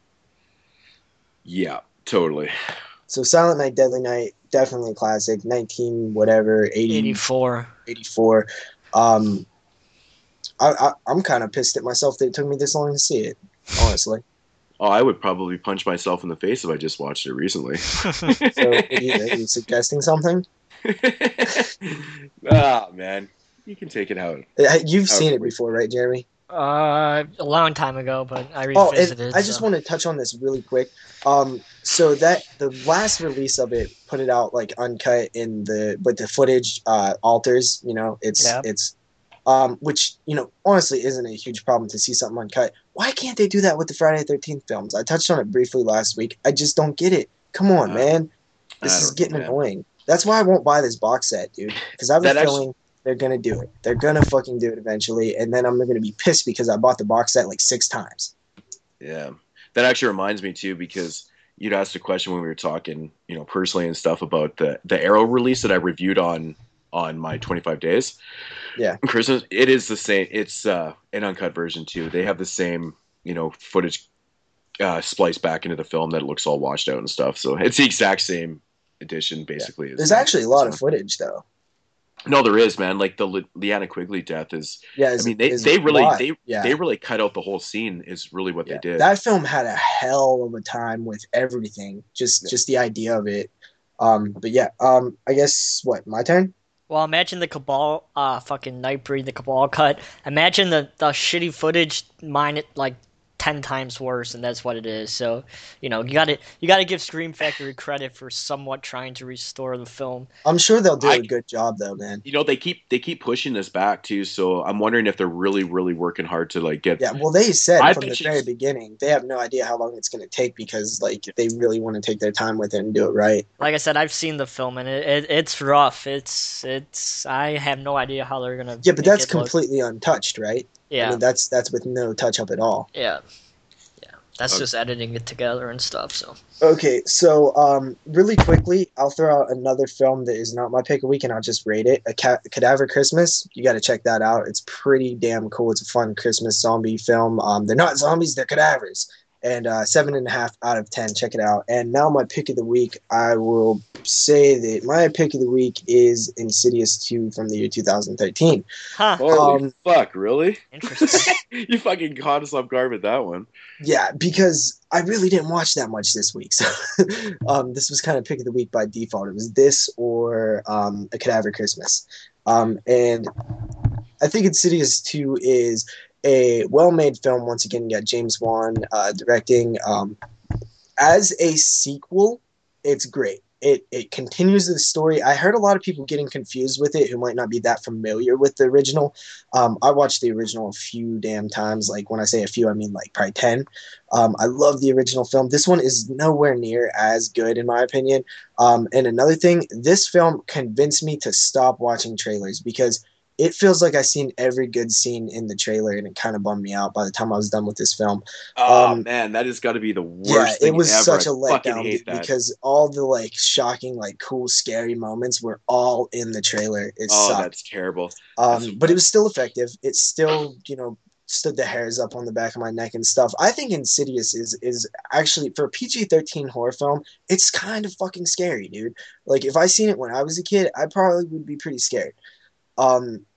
Yeah, totally. So Silent Night, Deadly Night, definitely a classic. nineteen whatever, eighty, eighty-four. eighty-four. Um, I, I, I'm kind of pissed at myself that it took me this long to see it, honestly. Oh, I would probably punch myself in the face if I just watched it recently. So, what are you, are you suggesting something? Ah, man, you can take it out. Uh, You've Oh, seen it wait. before, right, Jeremy? Uh, a long time ago, but I Oh, revisited. and I just so. want to touch on this really quick. Um, so that the last release of it put it out like uncut in the but the footage uh, alters. You know, it's Yeah. it's um, which you know honestly isn't a huge problem to see something uncut. Why can't they do that with the Friday the thirteenth films? I touched on it briefly last week. I just don't get it. Come on, Uh, man. I This don't is know, getting man. annoying. That's why I won't buy this box set, dude. Because I have a That feeling actually- they're gonna do it. They're gonna fucking do it eventually, and then I'm gonna be pissed because I bought the box set like six times. Yeah, that actually reminds me too, because you'd asked a question when we were talking, you know, personally and stuff about the the Arrow release that I reviewed on on my twenty-five days. Yeah. Christmas. It is the same. It's uh, an uncut version too. They have the same, you know, footage uh, spliced back into the film that looks all washed out and stuff. So it's the exact same edition, basically. as There's this actually a lot of one. footage though. No, there is, man. Like the Le- Leanna Quigley death is. Yeah, I is- mean, they, is they really why. they yeah. they really cut out the whole scene. Is really what yeah. they did. That film had a hell of a time with everything. Just Yeah. just the idea of it. Um, but yeah, um, I guess what my turn. Well, imagine the Cabal, uh, fucking Nightbreed, the Cabal cut. Imagine the, the shitty footage, mine it like ten times worse, and that's what it is. So, you know, you gotta you gotta give Scream Factory credit for somewhat trying to restore the film. I'm sure they'll do I- a good job though, man. You know, they keep they keep pushing this back too. So I'm wondering if they're really really working hard to like get. Yeah, well, they said I from the bet you- very beginning they have no idea how long it's going to take because like they really want to take their time with it and do it right. Like I said, I've seen the film, and it, it it's rough. It's it's I have no idea how they're gonna. Yeah, but make that's it look. completely untouched, right? Yeah, I mean, that's that's with no touch up at all. yeah, yeah. That's Okay. just editing it together and stuff. So Okay, so um, really quickly, I'll throw out another film that is not my pick a week, and I'll just rate it. A Ca- Cadaver Christmas. You got to check that out. It's pretty damn cool. It's a fun Christmas zombie film. Um, they're not zombies; they're cadavers. And uh, seven and a half out of ten. Check it out. And now my pick of the week. I will say that my pick of the week is Insidious two from the year two thousand thirteen. huh? Holy Um, fuck! Really? Interesting. You fucking caught us off guard with that one. Yeah, because I really didn't watch that much this week. So um, this was kind of pick of the week by default. It was this or um, A Cadaver Christmas. Um, and I think Insidious two is a well-made film. Once again, you got James Wan uh, directing. Um, as a sequel, it's great. It it continues the story. I heard a lot of people getting confused with it who might not be that familiar with the original. Um, I watched the original a few damn times. Like when I say a few, I mean like probably ten. Um, I love the original film. This one is nowhere near as good in my opinion. Um, and another thing, this film convinced me to stop watching trailers because it feels like I've seen every good scene in the trailer, and it kind of bummed me out by the time I was done with this film. Oh Um, man, that has got to be the worst Yeah, thing it was ever. such a I fucking letdown hate dude, that. because all the like shocking, like cool, scary moments were all in the trailer. It Oh, sucked. that's terrible. Um, that's so but bad. it was still effective. It still, you know, stood the hairs up on the back of my neck and stuff. I think Insidious is is actually for a P G thirteen horror film. It's kind of fucking scary, dude. Like if I seen it when I was a kid, I probably would be pretty scared. Um,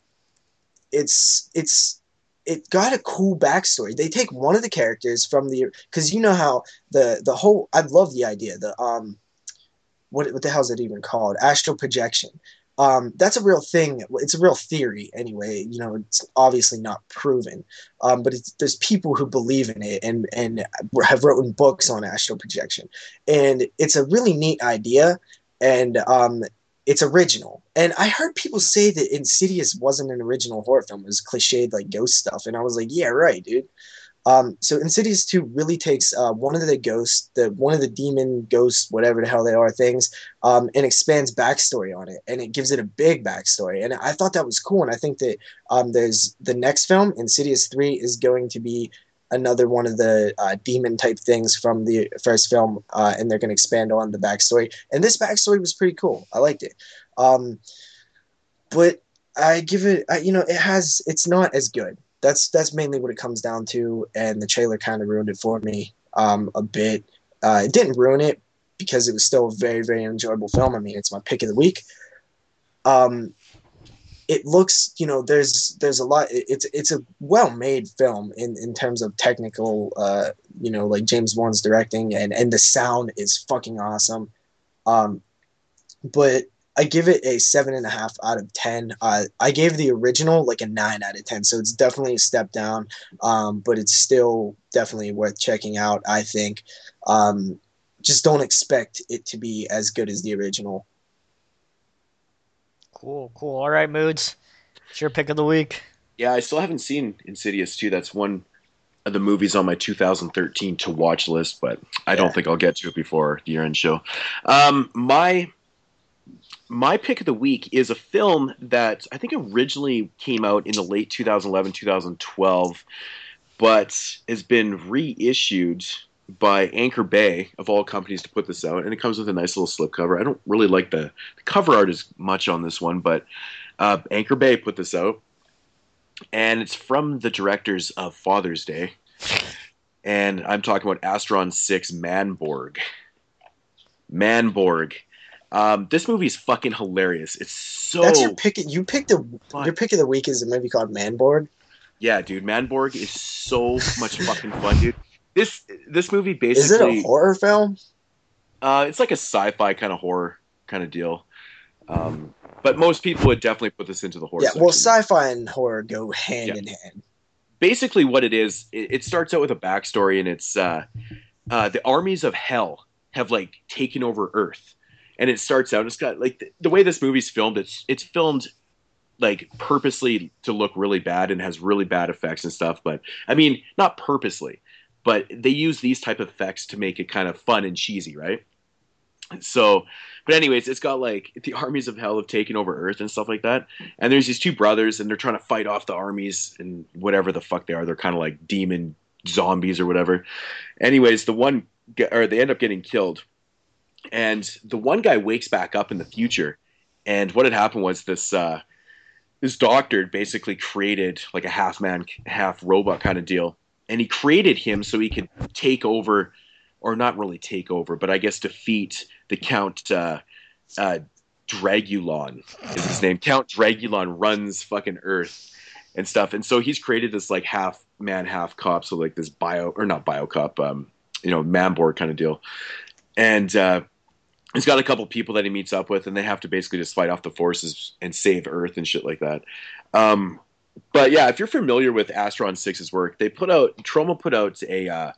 it's it's it got a cool backstory. They take one of the characters from the because you know how the the whole I love the idea the um what what the hell is it even called astral projection. Um, that's a real thing. It's a real theory, anyway. You know, it's obviously not proven, um, but it's, there's people who believe in it and and have written books on astral projection, and it's a really neat idea. And um, it's original. And I heard people say that Insidious wasn't an original horror film. It was cliched like ghost stuff. And I was like, yeah, right, dude. Um, so Insidious two really takes uh, one of the ghosts, the one of the demon ghosts, whatever the hell they are, things, um, and expands backstory on it, and it gives it a big backstory. And I thought that was cool. And I think that um, there's the next film, Insidious three, is going to be another one of the uh, demon type things from the first film, uh, and they're going to expand on the backstory. And this backstory was pretty cool. I liked it. Um, but I give it, I, you know, it has, it's not as good. That's that's mainly what it comes down to, and the trailer kind of ruined it for me um, a bit. Uh, it didn't ruin it because it was still a very, very enjoyable film. I mean, it's my pick of the week. Um, it looks, you know, there's there's a lot. It's it's a well-made film in, in terms of technical, uh, you know, like James Wan's directing, and, and the sound is fucking awesome. Um, but I give it a seven and a half out of ten. Uh, I gave the original like a nine out of ten, so it's definitely a step down, um, but it's still definitely worth checking out, I think. Um, just don't expect it to be as good as the original. Cool, cool. All right, Moods. It's your pick of the week. Yeah, I still haven't seen Insidious two. That's one of the movies on my two thousand thirteen to watch list, but I don't Yeah. think I'll get to it before the year-end show. Um, my my pick of the week is a film that I think originally came out in the late two thousand eleven, two thousand twelve, but has been reissued by Anchor Bay, of all companies, to put this out, and it comes with a nice little slipcover. I don't really like the, the cover art as much on this one, but uh, Anchor Bay put this out, and it's from the directors of Father's Day, and I'm talking about Astron six Manborg. Manborg. Um, this movie is fucking hilarious. It's so That's your pick. You picked a fun. your pick of the week is a movie called Manborg. Yeah, dude, Manborg is so much fucking fun, dude. This this movie Is basically it a horror film? uh, it's like a sci-fi kind of horror kind of deal. Um, but most people would definitely put this into the horror Yeah, section. well, sci-fi and horror go hand Yeah. in hand. Basically, what it is, it, it starts out with a backstory, and it's uh, uh, the armies of hell have like taken over Earth, and it starts out. It's got like the, the way this movie's filmed. It's it's filmed like purposely to look really bad and has really bad effects and stuff. But I mean, not purposely, but they use these type of effects to make it kind of fun and cheesy, right? So, but anyways, it's got like the armies of hell have taken over Earth and stuff like that. And there's these two brothers, and they're trying to fight off the armies and whatever the fuck they are. They're kind of like demon zombies or whatever. Anyways, the one get, or they end up getting killed, and the one guy wakes back up in the future. And what had happened was this uh, this doctor basically created like a half man, half robot kind of deal, and he created him so he could take over. Or not really take over, but I guess defeat the Count uh, uh, Dragulon is his name. Count Dragulon runs fucking Earth and stuff, and so he's created this like half man, half cop, so like this bio or not bio cop, um, you know, Manborg kind of deal. And uh, he's got a couple people that he meets up with, and they have to basically just fight off the forces and save Earth and shit like that. Um, but yeah, if you're familiar with Astron six's work, they put out Troma put out a. Uh,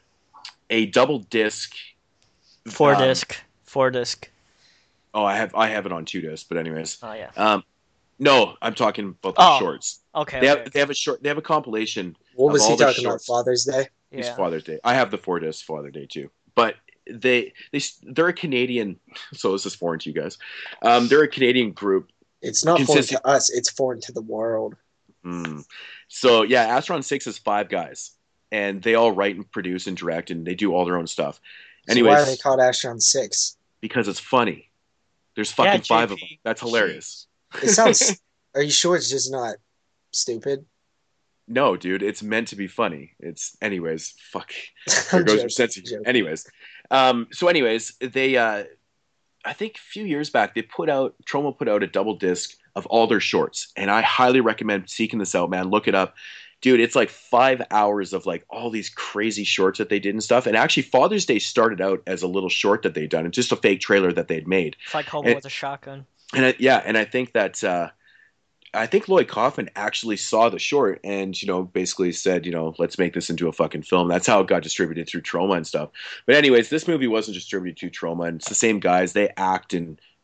A double disc, Four um, disc, four disc. Oh, I have I have it on two discs, but anyways, Oh yeah. um, no, I'm talking about the Oh, shorts. Okay. They okay. have they have a short they have a compilation. What of was he all their talking about? shorts. Father's Day? It's Yeah. Father's Day. I have the four disc Father's Day too, but they they they're a Canadian, so this is foreign to you guys. Um, they're a Canadian group. It's not foreign Consistent- to us. It's foreign to the world. Mm. So yeah, Astron six is five guys, and they all write and produce and direct, and they do all their own stuff. So Anyways, why are they called Astron six? because it's funny. There's Yeah, fucking five J of them. P. That's hilarious. It sounds. Are you sure it's just not stupid? No, dude, it's meant to be funny. It's anyways, fuck. I'm There goes your joking, sense of joking. anyways. Um, so anyways, they uh I think a few years back they put out Troma put out a double disc of all their shorts, and I highly recommend seeking this out, man. Look it up. Dude, it's like five hours of like all these crazy shorts that they did and stuff. And actually Father's Day started out as a little short that they'd done. It's just a fake trailer that they'd made. It's like Hobo And- with a shotgun. And I, yeah, and I think that uh, I think Lloyd Kaufman actually saw the short and you know basically said, you know, let's make this into a fucking film. That's how it got distributed through Troma and stuff. But anyways, this movie wasn't distributed through Troma, and it's the same guys. They act and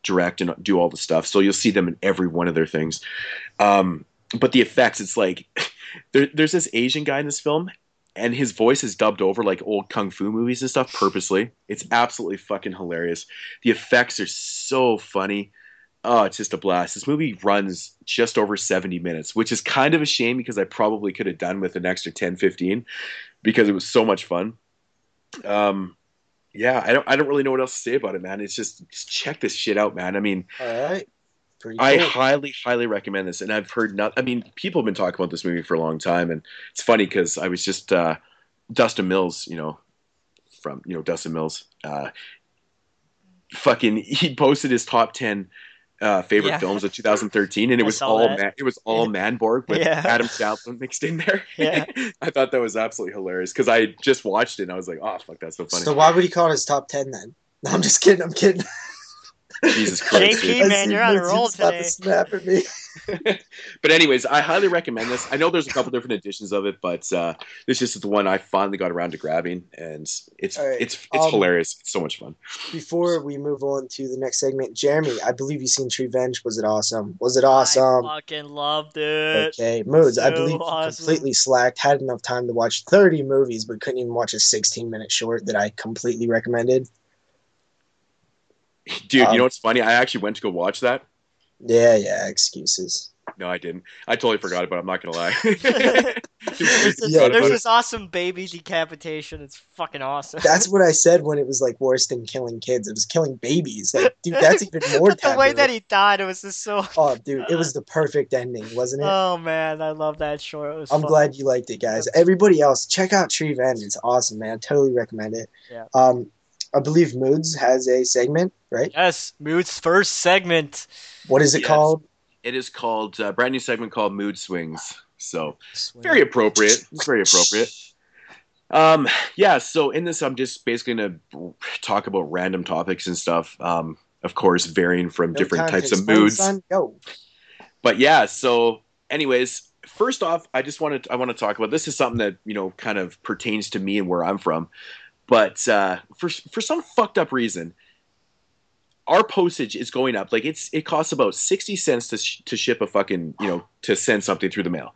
direct and do all the stuff. So you'll see them in every one of their things. Um, but the effects, it's like there, there's this Asian guy in this film, and his voice is dubbed over like old kung fu movies and stuff purposely. It's absolutely fucking hilarious. The effects are so funny. Oh, it's just a blast. This movie runs just over seventy minutes, which is kind of a shame because I probably could have done with an extra ten, fifteen because it was so much fun. Um, yeah, I don't I don't really know what else to say about it, man. It's just, just check this shit out, man. I mean, All right. Pretty I cool. highly, highly recommend this. And I've heard not, I mean, people have been talking about this movie for a long time. And it's funny because I was just, uh, Dustin Mills, you know, from, you know, Dustin Mills, uh, fucking, he posted his top ten uh, favorite Yeah. films of two thousand thirteen, and it I was saw all that. man, it was all Manborg with Yeah. Adam Sandler mixed in there. Yeah. I thought that was absolutely hilarious because I just watched it and I was like, oh fuck, that's so funny. So why would he call it his top ten then? No, I'm just kidding. I'm kidding. Jesus Christ, J P, dude. man, you're on a Moods, roll was about today. to snap at me. But anyways, I highly recommend this. I know there's a couple different editions of it, but uh, this is just the one I finally got around to grabbing, and it's All right, it's it's um, hilarious. It's so much fun. Before we move on to the next segment, Jeremy, I believe you've seen Revenge. Was it awesome? Was it awesome? I fucking loved it. Okay, Moods, I So believe you awesome. completely slacked, had enough time to watch thirty movies, but couldn't even watch a sixteen minute short that I completely recommended. Dude, um, you know what's funny? I actually went to go watch that. Yeah, yeah, excuses. No, I didn't. I totally forgot about it. I'm not gonna lie. There's, this, Yeah, there's but- this awesome baby decapitation. It's fucking awesome. That's what I said when it was like worse than killing kids. It was killing babies. Like, dude, that's even more But the way taboo. that he died, it was just so. Oh, dude, it was the perfect ending, wasn't it? Oh man, I love that short. It was I'm fun. glad you liked it, guys. Everybody else, check out Revenge. It's awesome, man. Totally recommend it. Yeah. Um, I believe Moods has a segment, right? Yes, Mood's first segment. What is it Yes. called? It is called a brand new segment called Mood Swings. So very appropriate. It's very appropriate. Um, yeah. So in this, I'm just basically gonna talk about random topics and stuff. Um, of course, varying from No different time to types of explain, moods. son. Go. But yeah, so anyways, first off, I just wanted I want to talk about this is something that, you know, kind of pertains to me and where I'm from. But uh, for for some fucked up reason, our postage is going up. Like it's it costs about sixty cents to sh- to ship a fucking, you know, to send something through the mail.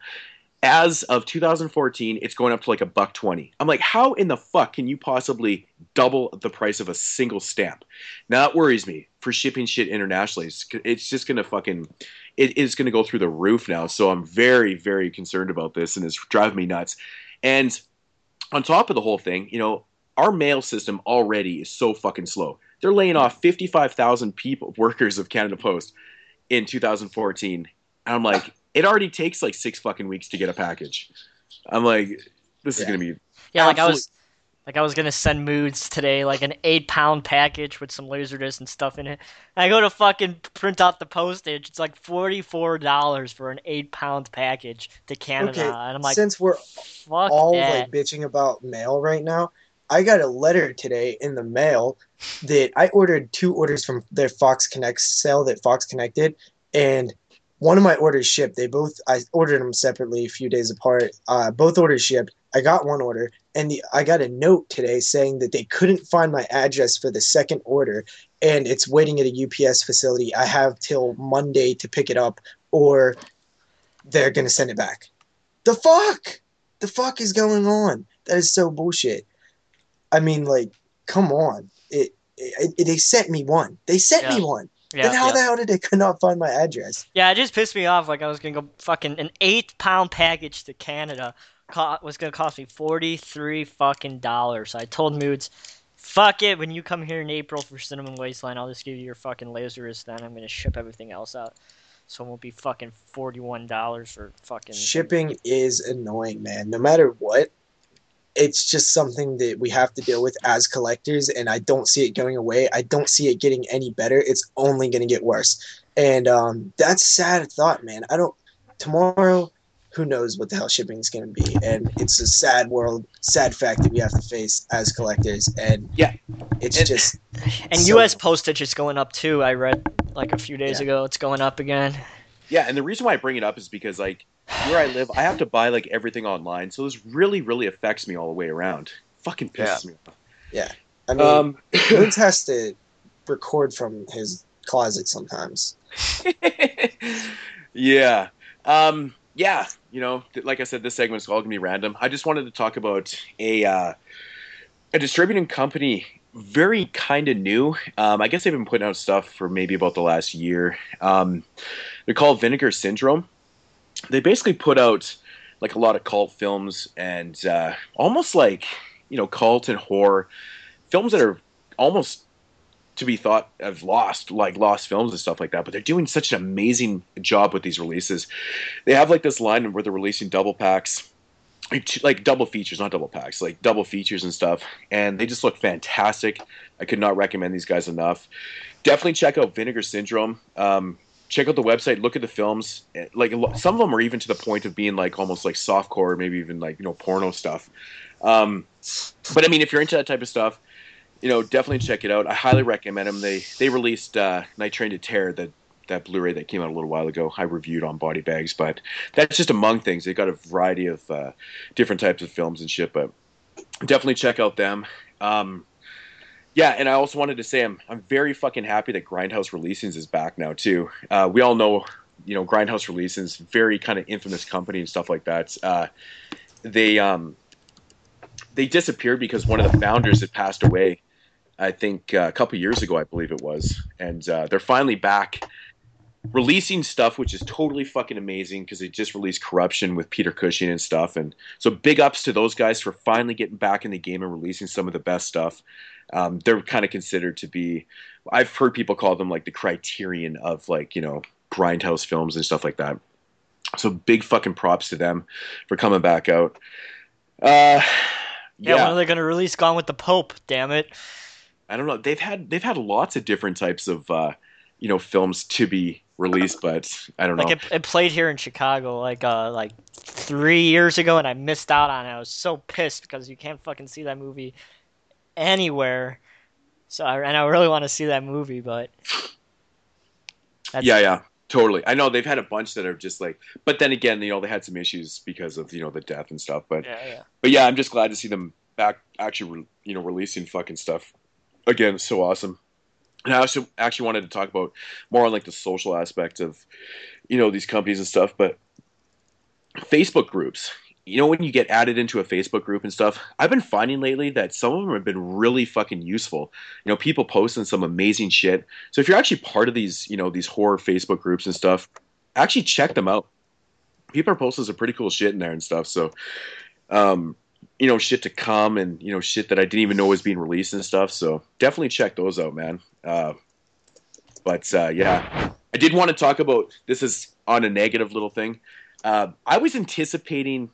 As of two thousand fourteen, it's going up to like a buck twenty. I'm like, how in the fuck can you possibly double the price of a single stamp? Now that worries me for shipping shit internationally. It's, it's just gonna fucking, it is gonna go through the roof now. So I'm very, very concerned about this, and it's driving me nuts. And on top of the whole thing, you know, our mail system already is so fucking slow. They're laying off fifty-five thousand people, workers of Canada Post, in two thousand fourteen. And I'm like, it already takes like six fucking weeks to get a package. I'm like, this is Yeah. gonna be Yeah, like I absolute- was, like I was gonna send Moods today, like an eight-pound package with some laserdisc and stuff in it. And I go to fucking print out the postage. It's like forty-four dollars for an eight-pound package to Canada, Okay, and I'm like, since we're fuck all that. like bitching about mail right now, I got a letter today in the mail that I ordered two orders from their Fox Connect sale that Fox connected, and one of my orders shipped. They both I ordered them separately, a few days apart. Uh, both orders shipped. I got one order, and the, I got a note today saying that they couldn't find my address for the second order, and it's waiting at a U P S facility. I have till Monday to pick it up, or they're gonna send it back. The fuck? The fuck is going on? That is so bullshit. I mean, like, come on. It, it, it they sent me one. They sent Yeah. me one. Yeah, then how yeah. the hell did they could not find my address? Yeah, it just pissed me off. Like I was gonna go fucking an eight-pound package to Canada co- was gonna cost me forty-three fucking dollars. So I told Moods, fuck it. When you come here in April for Cinnamon Wasteland, I'll just give you your fucking lasers. Then I'm gonna ship everything else out. So it won't be fucking forty-one dollars for fucking Shipping is annoying, man. No matter what, it's just something that we have to deal with as collectors, and I don't see it going away. I don't see it getting any better. It's only going to get worse. And um, that's a sad thought, man. I don't. Tomorrow, who knows what the hell shipping is going to be? And it's a sad world, sad fact that we have to face as collectors. And Yeah. it's And- just. And So- U S postage is going up too. I read like a few days Yeah. ago. It's going up again. Yeah, and the reason why I bring it up is because like where I live, I have to buy like everything online, so this really, really affects me all the way around. Fucking pisses me off. I mean, Um, Moods has to record from his closet sometimes. Yeah. Um, yeah. You know, th- like I said, this segment's all gonna be random. I just wanted to talk about a uh, a distributing company, very kind of new. Um, I guess they've been putting out stuff for maybe about the last year. Um, they're called Vinegar Syndrome. They basically put out like a lot of cult films and uh, almost like you know cult and horror films that are almost to be thought of lost, like lost films and stuff like that. But they're doing such an amazing job with these releases. They have like this line where they're releasing double packs, like, like double features, not double packs, like double features and stuff, and they just look fantastic. I could not recommend these guys enough. Definitely check out Vinegar Syndrome. Um, check out the website. Look at the films. Like some of them are even to the point of being like almost like softcore, maybe even like you know porno stuff. Um, but I mean, if you're into that type of stuff, you know, definitely check it out. I highly recommend them. They they released uh, Night Train to Terror, that that Blu-ray that came out a little while ago. I reviewed on Body Bags, but that's just among things. They got a variety of uh, different types of films and shit. But definitely check out them. Um, yeah, and I also wanted to say I'm I'm very fucking happy that Grindhouse Releasings is back now too. Uh, we all know, you know, Grindhouse Releasings, very kind of infamous company and stuff like that. Uh, they um they disappeared because one of the founders had passed away. I think uh, a couple years ago, I believe it was, and uh, they're finally back releasing stuff, which is totally fucking amazing because they just released Corruption with Peter Cushing and stuff, and so big ups to those guys for finally getting back in the game and releasing some of the best stuff. Um, they're kind of considered to be, I've heard people call them like the Criterion of like you know grindhouse films and stuff like that. So big fucking props to them for coming back out. Uh, Yeah, when yeah. are they going to release Gone with the Pope? Damn it! I don't know. They've had they've had lots of different types of uh, you know films to be released, but I don't Like know. it, it played here in Chicago like uh like three years ago, and I missed out on it. I was so pissed because you can't fucking see that movie anywhere. So I and I really want to see that movie, but that's Yeah, yeah, totally. I know they've had a bunch that are just like, but then again, you know, they had some issues because of you know the death and stuff. But yeah, yeah. but yeah, I'm just glad to see them back actually, you know, releasing fucking stuff again. It's so awesome. And I also actually wanted to talk about more on like the social aspect of you know these companies and stuff, but Facebook groups. You know, when you get added into a Facebook group and stuff, I've been finding lately that some of them have been really fucking useful. You know, people posting some amazing shit. So if you're actually part of these, you know, these horror Facebook groups and stuff, actually check them out. People are posting some pretty cool shit in there and stuff. So, um, you know, shit to come and, you know, shit that I didn't even know was being released and stuff. So definitely check those out, man. Uh, but, uh, yeah, I did want to talk about, this is on a negative little thing. Uh, I was anticipating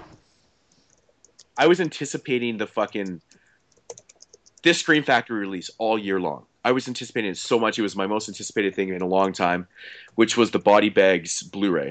I was anticipating the fucking this Scream Factory release all year long. I was anticipating it so much. It was my most anticipated thing in a long time, which was the Body Bags Blu-ray.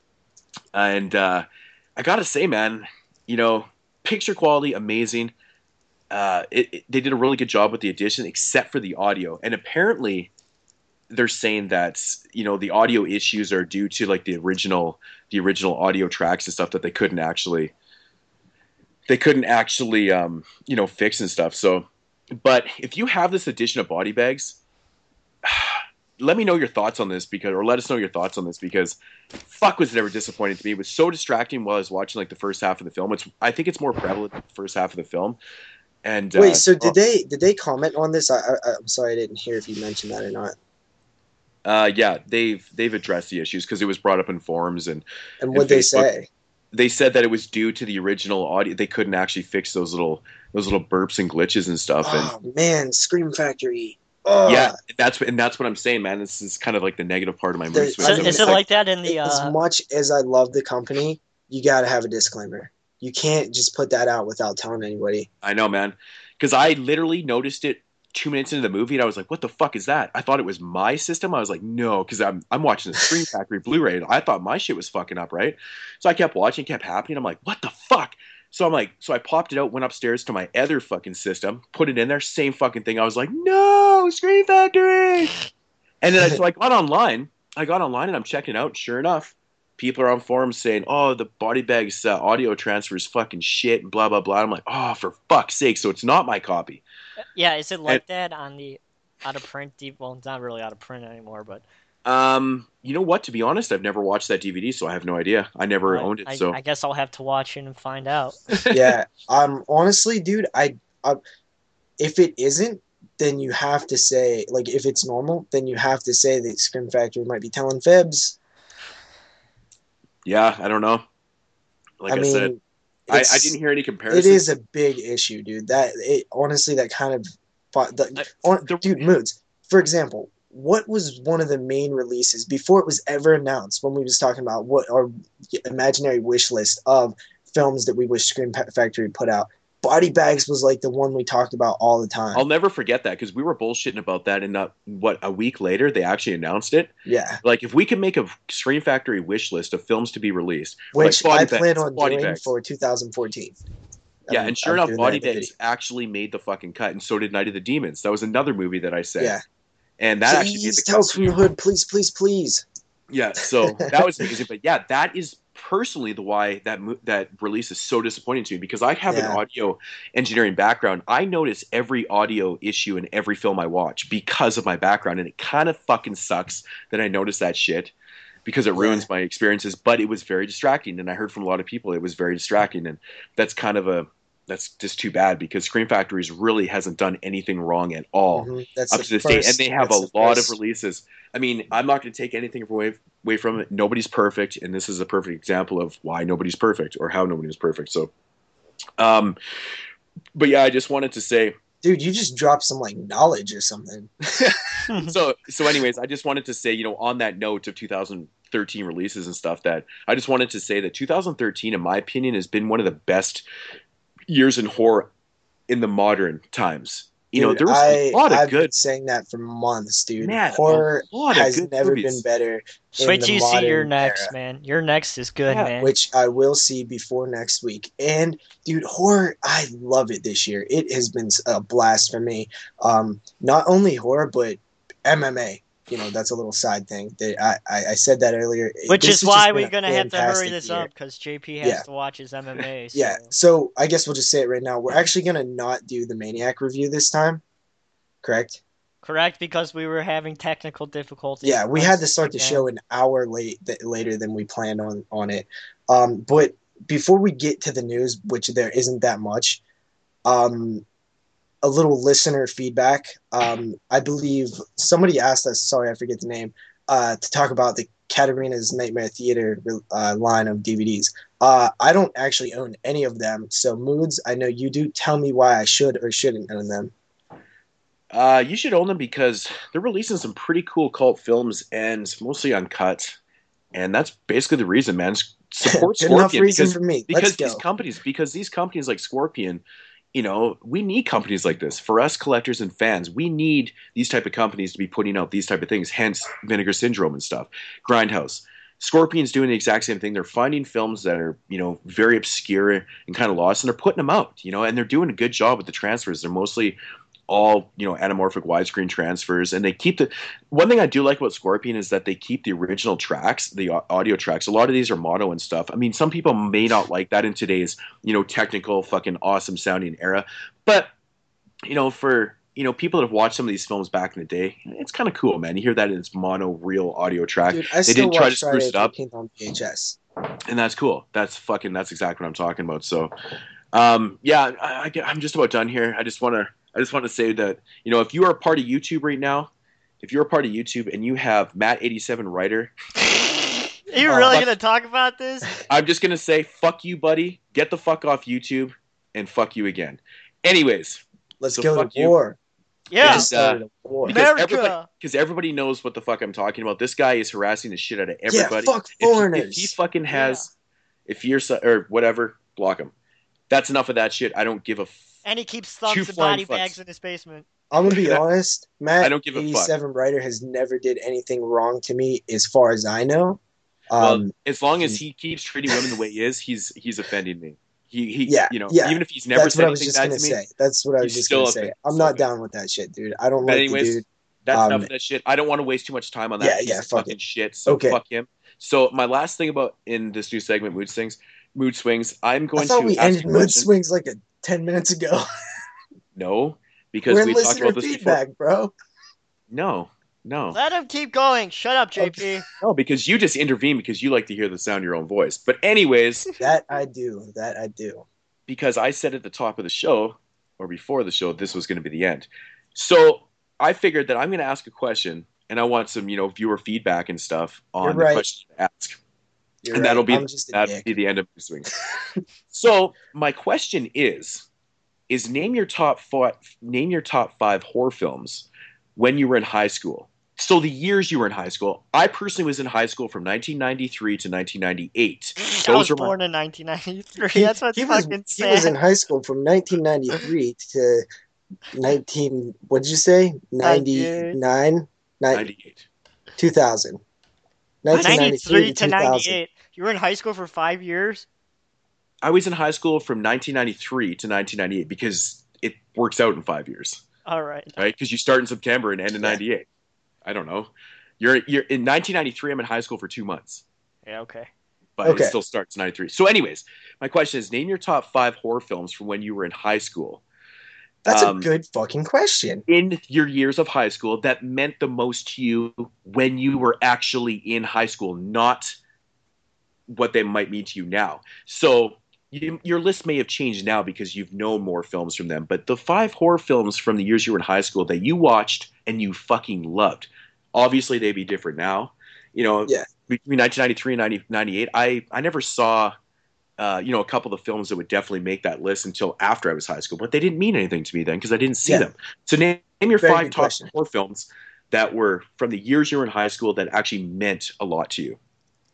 And uh, I gotta say, man, you know, picture quality amazing. Uh, it, it, they did a really good job with the edition, except for the audio. And apparently, they're saying that you know the audio issues are due to like the original the original audio tracks and stuff that they couldn't actually they couldn't actually um, you know fix and stuff. So, but if you have this edition of Body Bags, let me know your thoughts on this because, or let us know your thoughts on this because, fuck, was it ever disappointing to me? It was so distracting while I was watching like the first half of the film. It's I think it's more prevalent in the first half of the film. And Wait, uh, so did oh, they did they comment on this? I, I I'm sorry, I didn't hear if you mentioned that or not. uh, yeah, they've they've addressed the issues because it was brought up in forums and And and what'd they Facebook. say? They said that it was due to the original audio. They couldn't actually fix those little those little burps and glitches and stuff. And Oh man, Scream Factory. Oh, yeah, that's and that's what I'm saying, man. This is kind of like the negative part of my mood The- swings. So I mean, is It's it like, like that in the? as Uh, much as I love the company, you got to have a disclaimer. You can't just put that out without telling anybody. I know, man, because I literally noticed it two minutes into the movie, and I was like, "What the fuck is that?" I thought it was my system. I was like, "No," because I'm I'm watching the Scream Factory Blu-ray, and I thought my shit was fucking up, right? So I kept watching, it kept happening. I'm like, "What the fuck?" So I'm like, so I popped it out, went upstairs to my other fucking system, put it in there, same fucking thing. I was like, "No, Scream Factory!" And then I, so I got online. I got online and I'm checking it out. Sure enough, people are on forums saying, "Oh, the Body Bags uh, audio transfer is fucking shit," and blah blah blah. I'm like, "Oh, for fuck's sake!" So it's not my copy. yeah, is it And like that on the out of print. D- well, it's not really out of print anymore, but Um, you know what? To be honest, I've never watched that D V D, so I have no idea. I never uh, owned it, I, so I guess I'll have to watch it and find out. Yeah. Um. Honestly, dude, I, I if it isn't, then you have to say, like, if it's normal, then you have to say that Scream Factory might be telling fibs. yeah, I don't know. Like I I said, mean, I, I it's didn't hear any it comparisons. is a big issue, dude. That it honestly, that kind of, the, on, the- dude, moods. For example, what was one of the main releases before it was ever announced when we was talking about what our imaginary wish list of films that we wish Scream Factory put out? Body Bags was like the one we talked about all the time. I'll never forget that because we were bullshitting about that, and not what a week later they actually announced it. Yeah, Like if we could make a Scream Factory wish list of films to be released, which like I Body plan Bags, on Body doing Bags. for two thousand fourteen. Yeah, I'm, and sure I'm enough, doing Body that in the Bags video. actually made the fucking cut, and so did Night of the Demons. That was another movie that I said. Yeah, And that actually made please, the Tales cut. from the Hood, please, please, please. Yeah, so that was amazing. But yeah, that is personally the why that mo- that release is so disappointing to me because I have an Yeah. audio engineering background. I notice every audio issue in every film I watch because of my background, and it kind of fucking sucks that I notice that shit because it ruins Yeah. my experiences. But it was very distracting, and I heard from a lot of people it was very distracting, and that's kind of a that's just too bad because Scream Factories really hasn't done anything wrong at all Mhm. That's up the to this first, day, and they have a that's the lot first. of releases. I mean, I'm not going to take anything away away from it. Nobody's perfect, and this is a perfect example of why nobody's perfect or how nobody's perfect. So, um, but yeah, I just wanted to say. Dude, you just dropped some like knowledge or something. so so anyways, I just wanted to say, you know, on that note of two thousand thirteen releases and stuff, that I just wanted to say that two thousand thirteen, in my opinion, has been one of the best years in horror in the modern times. You know, Dude, there was I a lot of I've been good, saying that for months, dude. man, Horror a lot of has good never movies. been better Just in wait the till you see your modern next, era, man. Your next is good, Yeah, man. which I will see before next week. And dude, horror, I love it this year. It has been a blast for me. Um, not only horror, but M M A. You know, that's a little side thing that I, I, I said that earlier. Which This is has why just been we're a gonna have to hurry fantastic this year. up because J P has Yeah. to watch his M M A. So. Yeah, so I guess we'll just say it right now. We're actually gonna not do the Maniac review this time, correct? Correct, because we were having technical difficulties. Yeah, we once had to start the again. show an hour late th- later than we planned on on it. Um, but before we get to the news, which there isn't that much, um, a little listener feedback. Um, I believe somebody asked us. Sorry, I forget the name. Uh, to talk about the Katarina's Nightmare Theater uh, line of D V Ds. Uh, I don't actually own any of them. So Moods, I know you do. Tell me why I should or shouldn't own them. Uh, you should own them because they're releasing some pretty cool cult films and mostly uncut. And that's basically the reason, man. Support Good enough Scorpion reason because, for me. because Let's these go. companies, because these companies like Scorpion, you know, we need companies like this for us collectors and fans. We need these type of companies to be putting out these type of things. Hence, Vinegar Syndrome and stuff. Grindhouse. Scorpion's doing the exact same thing. They're finding films that are, you know, very obscure and kind of lost, and they're putting them out, you know, and they're doing a good job with the transfers. They're mostly all, you know, anamorphic widescreen transfers, and they keep the one thing I do like about Scorpion is that they keep the original tracks, the audio tracks. A lot of these are mono and stuff. I mean, some people may not like that in today's, you know, technical fucking awesome sounding era, but you know, for you know, people that have watched some of these films back in the day, it's kind of cool, man. You hear that in its mono real audio track. Dude, I they still didn't try to watch spruce Friday it the up, thirteenth on V H S. and that's cool. That's fucking. That's exactly what I'm talking about. So, um, yeah, I, I, I'm just about done here. I just want to. I just want to say that, you know, if you are a part of YouTube right now, if you're a part of YouTube and you have Matt eighty-seven Writer, Are you Oh, really fuck- gonna talk about this? I'm just gonna say, fuck you, buddy. Get the fuck off YouTube, and fuck you again. Anyways, Let's So go fuck to you. war. We Yeah, just started a war. because America. everybody, because everybody knows what the fuck I'm talking about. This guy is harassing the shit out of everybody. Yeah, fuck If he, foreigners. if he fucking has, if you're so- or whatever, block him. That's enough of that shit. I don't give a. F- And he keeps Two thumbs and flying body fucks. bags in his basement. I'm gonna be I- honest, Matt. I don't give a fuck. eighty-seven Writer has never did anything wrong to me, as far as I know. Um, well, as long as he keeps treating women the way he is, he's he's offending me. He he, Yeah, you know, yeah. even if he's never that's said what I was anything just bad gonna to me. say. That's what I was he's just still gonna a say. bit- I'm still not a bit. down with that shit, dude. I don't But like anyways, the dude. that's Um, enough of that shit. I don't want to waste too much time on that Yeah, piece yeah, of fuck fucking it. shit. So Okay. fuck him. So my last thing about in this new segment, mood swings, mood swings. I'm going I thought to we ask ended a mood question. swings like a ten minutes ago. No, because We're in we talked listener about this before. feedback, bro. No, no, Let him keep going. Shut up, Okay, J P. no, because you just intervene because you like to hear the sound of your own voice. But anyways, that I do. That I do. because I said at the top of the show or before the show this was going to be the end. So I figured that I'm going to ask a question and I want some, you know, viewer feedback and stuff You're on the right. question to ask. You're And right. that'll be I'm just a that'll be dick. the end of Mood Swings. So my question is is name your top five name your top five horror films when you were in high school. So the years you were in high school. I personally was in high school from nineteen ninety-three to nineteen ninety-eight. I was Those are my born in nineteen ninety-three. He That's what's he was fucking he was in sad. high school from nineteen ninety-three to nineteen. What did you say? ninety-eight. ninety-nine, ninety-eight. two thousand. What? nineteen ninety-three ninety-three to to two thousand. ninety-eight. You were in high school for five years? I was in high school from nineteen ninety-three to nineteen ninety-eight because it works out in five years, All right. right? Because you start in September and end in Yeah. ninety-eight. I don't know. You're you're in nineteen ninety-three. I'm in high school for two months, Yeah, okay. but Okay. it still starts in ninety-three. So, anyways, my question is: name your top five horror films from when you were in high school. That's Um, a good fucking question. in your years of high school that meant the most to you when you were actually in high school, not what they might mean to you now. So you, your list may have changed now because you've known more films from them, but the five horror films from the years you were in high school that you watched and you fucking loved, obviously they'd be different now. You know, Yeah. between nineteen ninety-three and ninety, ninety-eight, I, I never saw, uh, you know, a couple of the films that would definitely make that list until after I was high school, but they didn't mean anything to me then because I didn't see Yeah. them. So name, name your Very five good top question. horror films that were from the years you were in high school that actually meant a lot to you.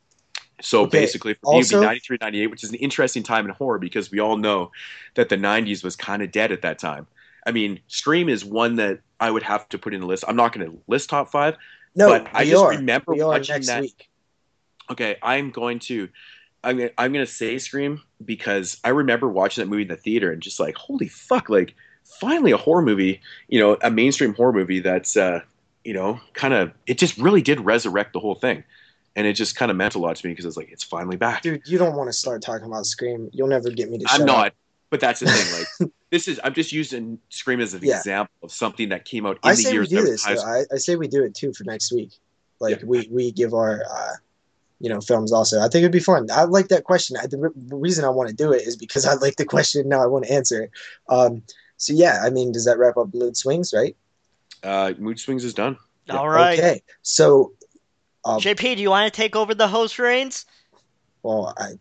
So Okay, basically, for me, it'd be also- ninety-three, ninety-eight, which is an interesting time in horror because we all know that the nineties was kind of dead at that time. I mean, Scream is one that I would have to put in a list. I'm not going to list top five, No, but I we just are. remember We are watching next that. week. Okay, I'm going to. I'm gonna, I'm gonna say Scream because I remember watching that movie in the theater and just like, holy fuck, like finally a horror movie, you know, a mainstream horror movie that's, uh, you know, kind of, it just really did resurrect the whole thing. And it just kind of meant a lot to me because it's like, it's finally back. Dude, you don't want to start talking about Scream. You'll never get me to I'm shut not, up. but that's the thing. Like, this is, I'm just using Scream as an Yeah. example of something that came out in I the say we years do I was in this. high Though. school. I, I say we do it too for next week. Like Yeah. we, we give our uh, you know films also. I think it'd be fun. I like that question. I, the, re- the reason I want to do it is because I like the question. Now I want to answer it. Um, so yeah, I mean, does that wrap up Mood Swings, right? Uh, Mood Swings is done. Yeah. All right. Okay. So, uh, J P, do you want to take over the host reins? well, I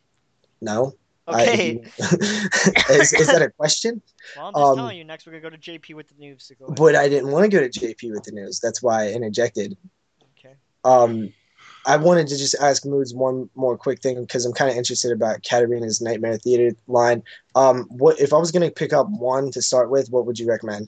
no. Okay. I, is, is that a question? Well, I'm just um, telling you, next we're going to go to J P with the news. So go ahead. But I didn't want to go to J P with the news. That's why I interjected. Okay. Um, I wanted to just ask Moods one more quick thing because I'm kind of interested about Katarina's Nightmare Theater line. Um, what if I was going to pick up one to start with? What would you recommend?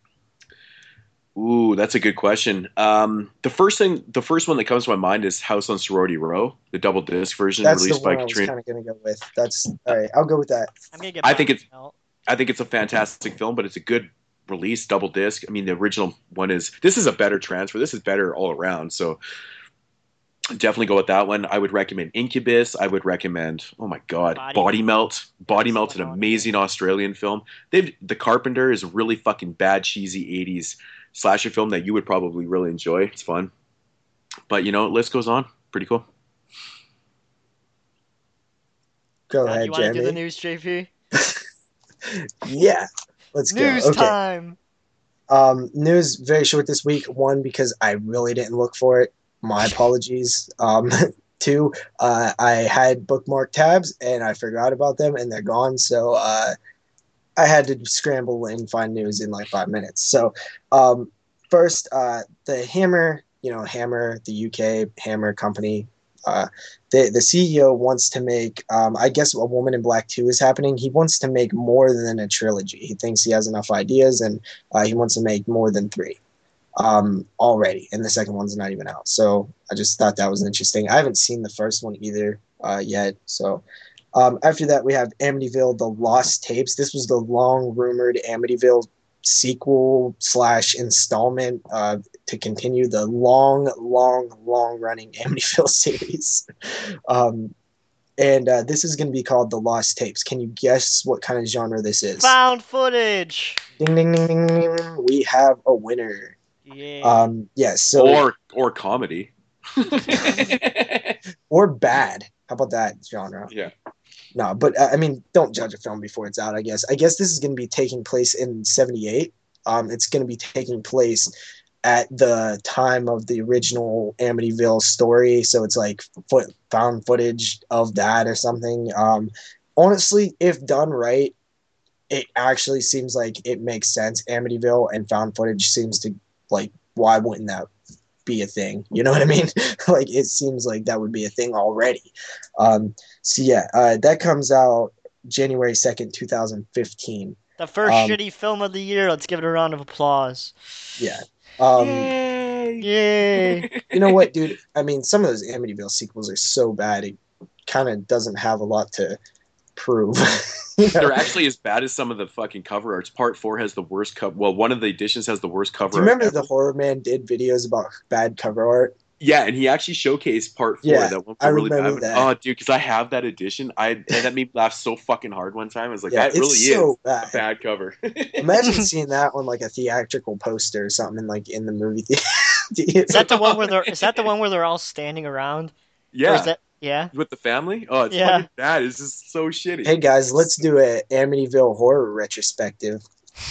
Ooh, that's a good question. Um, the first thing, the first one that comes to my mind is House on Sorority Row, the double disc version That's the released by one I was Katrina. kind of going to go with. That's all right. I'll go with that. I'm going to get I think it's- out. I think it's a fantastic film, but it's a good release, double disc. I mean, the original one is this is a better transfer. This is better all around. So definitely go with that one. I would recommend Incubus. I would recommend, oh my god, Body- Body, Melt. Body That's Melt's an phenomenal. amazing Australian film. They've The Carpenter is a really fucking bad, cheesy eighties slasher film that you would probably really enjoy. It's fun. But you know, list goes on. Pretty cool. Go Now, do ahead, you want to do the Jeremy. news, J P? Yeah, let's News go. Okay. time. Um, news very short this week. One, because I really didn't look for it. My apologies. Um, two, uh, I had bookmark tabs and I forgot about them and they're gone. So uh, I had to scramble and find news in like five minutes. So um, first, uh, the Hammer, you know, Hammer, the U K Hammer company. Uh, the the C E O wants to make, um, I guess, A Woman in Black two is happening. He wants to make more than a trilogy. He thinks he has enough ideas, and uh, he wants to make more than three um, already. And the second one's not even out. So I just thought that was interesting. I haven't seen the first one either uh, yet. So um, after that, we have Amityville: The Lost Tapes. This was the long rumored Amityville sequel slash installment uh, to continue the long, long, long running Amityville series. Um, and uh, this is going to be called The Lost Tapes. Can you guess what kind of genre this is? Found footage. Ding, ding, ding, ding, ding. We have a winner. Yeah. Um, yeah, so or or comedy. or bad. How about that genre? Yeah. No, but uh, I mean, don't judge a film before it's out. I guess. I guess this is going to be taking place in seventy-eight. Um, it's going to be taking place at the time of the original Amityville story, so it's like foot, found footage of that or something. Um, honestly, if done right, it actually seems like it makes sense. Amityville and found footage seems to like, why wouldn't that be a thing? You know what I mean? Like, it seems like that would be a thing already. Um, so yeah, uh, that comes out January second, two thousand fifteen. The first Um, shitty film of the year. Let's give it a round of applause. yeah. Um, Yay! Yay! you know what, dude? I mean, some of those Amityville sequels are so bad, it kind of doesn't have a lot to prove. You know? They're actually as bad as some of the fucking cover arts. Part four has the worst cover. Well, one of the editions has the worst cover. Do you remember art the ever. Horror Man did videos about bad cover art? Yeah, and he actually showcased part four. Yeah, that one I really remember bad. that. Oh, dude, because I have that edition. I and that made me laugh so fucking hard one time. I was like, Yeah, that really it's so is bad. a bad cover. Imagine seeing that on like a theatrical poster or something, like in the movie theater. Is that the one where they're? Is that the one where they're all standing around? Or Yeah, is that, yeah. with the family. Oh, it's Yeah. fucking bad. It's just so shitty. Hey guys, let's do a Amityville horror retrospective.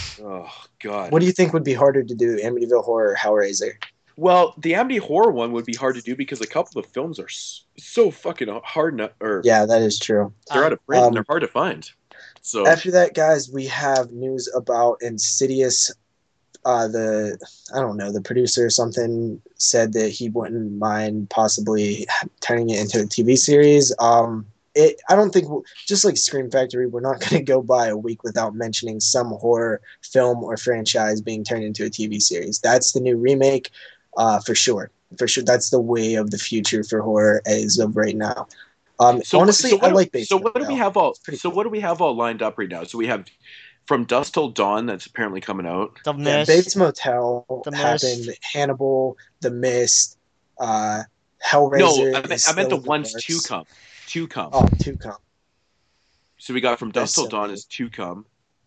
Oh god. What do you think would be harder to do, Amityville horror or Hellraiser? Well, the Amity horror one would be hard to do because a couple of films are s- so fucking hard. Not, or Yeah, that is true. they're out of print Um, and they're hard to find. So After that, guys, we have news about Insidious. Uh, the I don't know, the producer or something said that he wouldn't mind possibly turning it into a T V series. Um, it I don't think just like Scream Factory, we're not going to go by a week without mentioning some horror film or franchise being turned into a T V series. That's the new remake, uh, for sure. For sure, that's the way of the future for horror as of right now. Um, So, honestly, so what I do, like Bates so what do we Motel. have all? It's pretty So cool. what do we have all lined up right now? So we have From Dusk Till Dawn that's apparently coming out. The Yeah, Mist. Bates Motel The happened. Mist. Hannibal, The Mist, uh, No, Hellraiser. I meant, is I meant still the in ones works. to come. To come. Oh, two come. So we got From There's Dusk Till so Dawn many. is to come.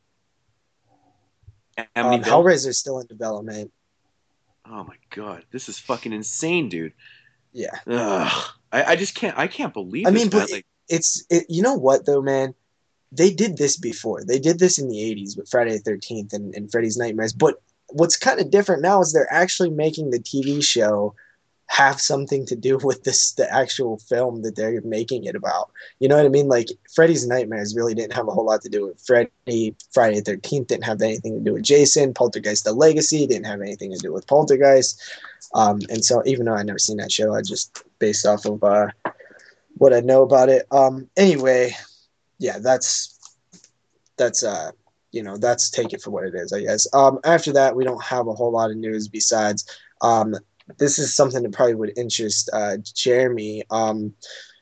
Um, Amityville. Hellraiser is still in development. Oh my god, this is fucking insane, dude. Yeah, Ugh. I, I just can't. I can't believe I this, mean, man. but Like, it's it, you know what though, man. They did this before. They did this in the eighties with Friday the thirteenth and, and Freddy's Nightmares. But what's kind of different now is they're actually making the T V show have something to do with this the actual film that they're making it about. You know what I mean? Like Freddy's Nightmares really didn't have a whole lot to do with Freddy. Friday the thirteenth didn't have anything to do with Jason. Poltergeist the Legacy didn't have anything to do with Poltergeist. Um, and so even though I've never seen that show, I just based off of uh, what I know about it. Um, anyway, yeah, that's that's uh you know, that's take it for what it is, I guess. Um, after that, we don't have a whole lot of news besides um, this is something that probably would interest uh, Jeremy. Um,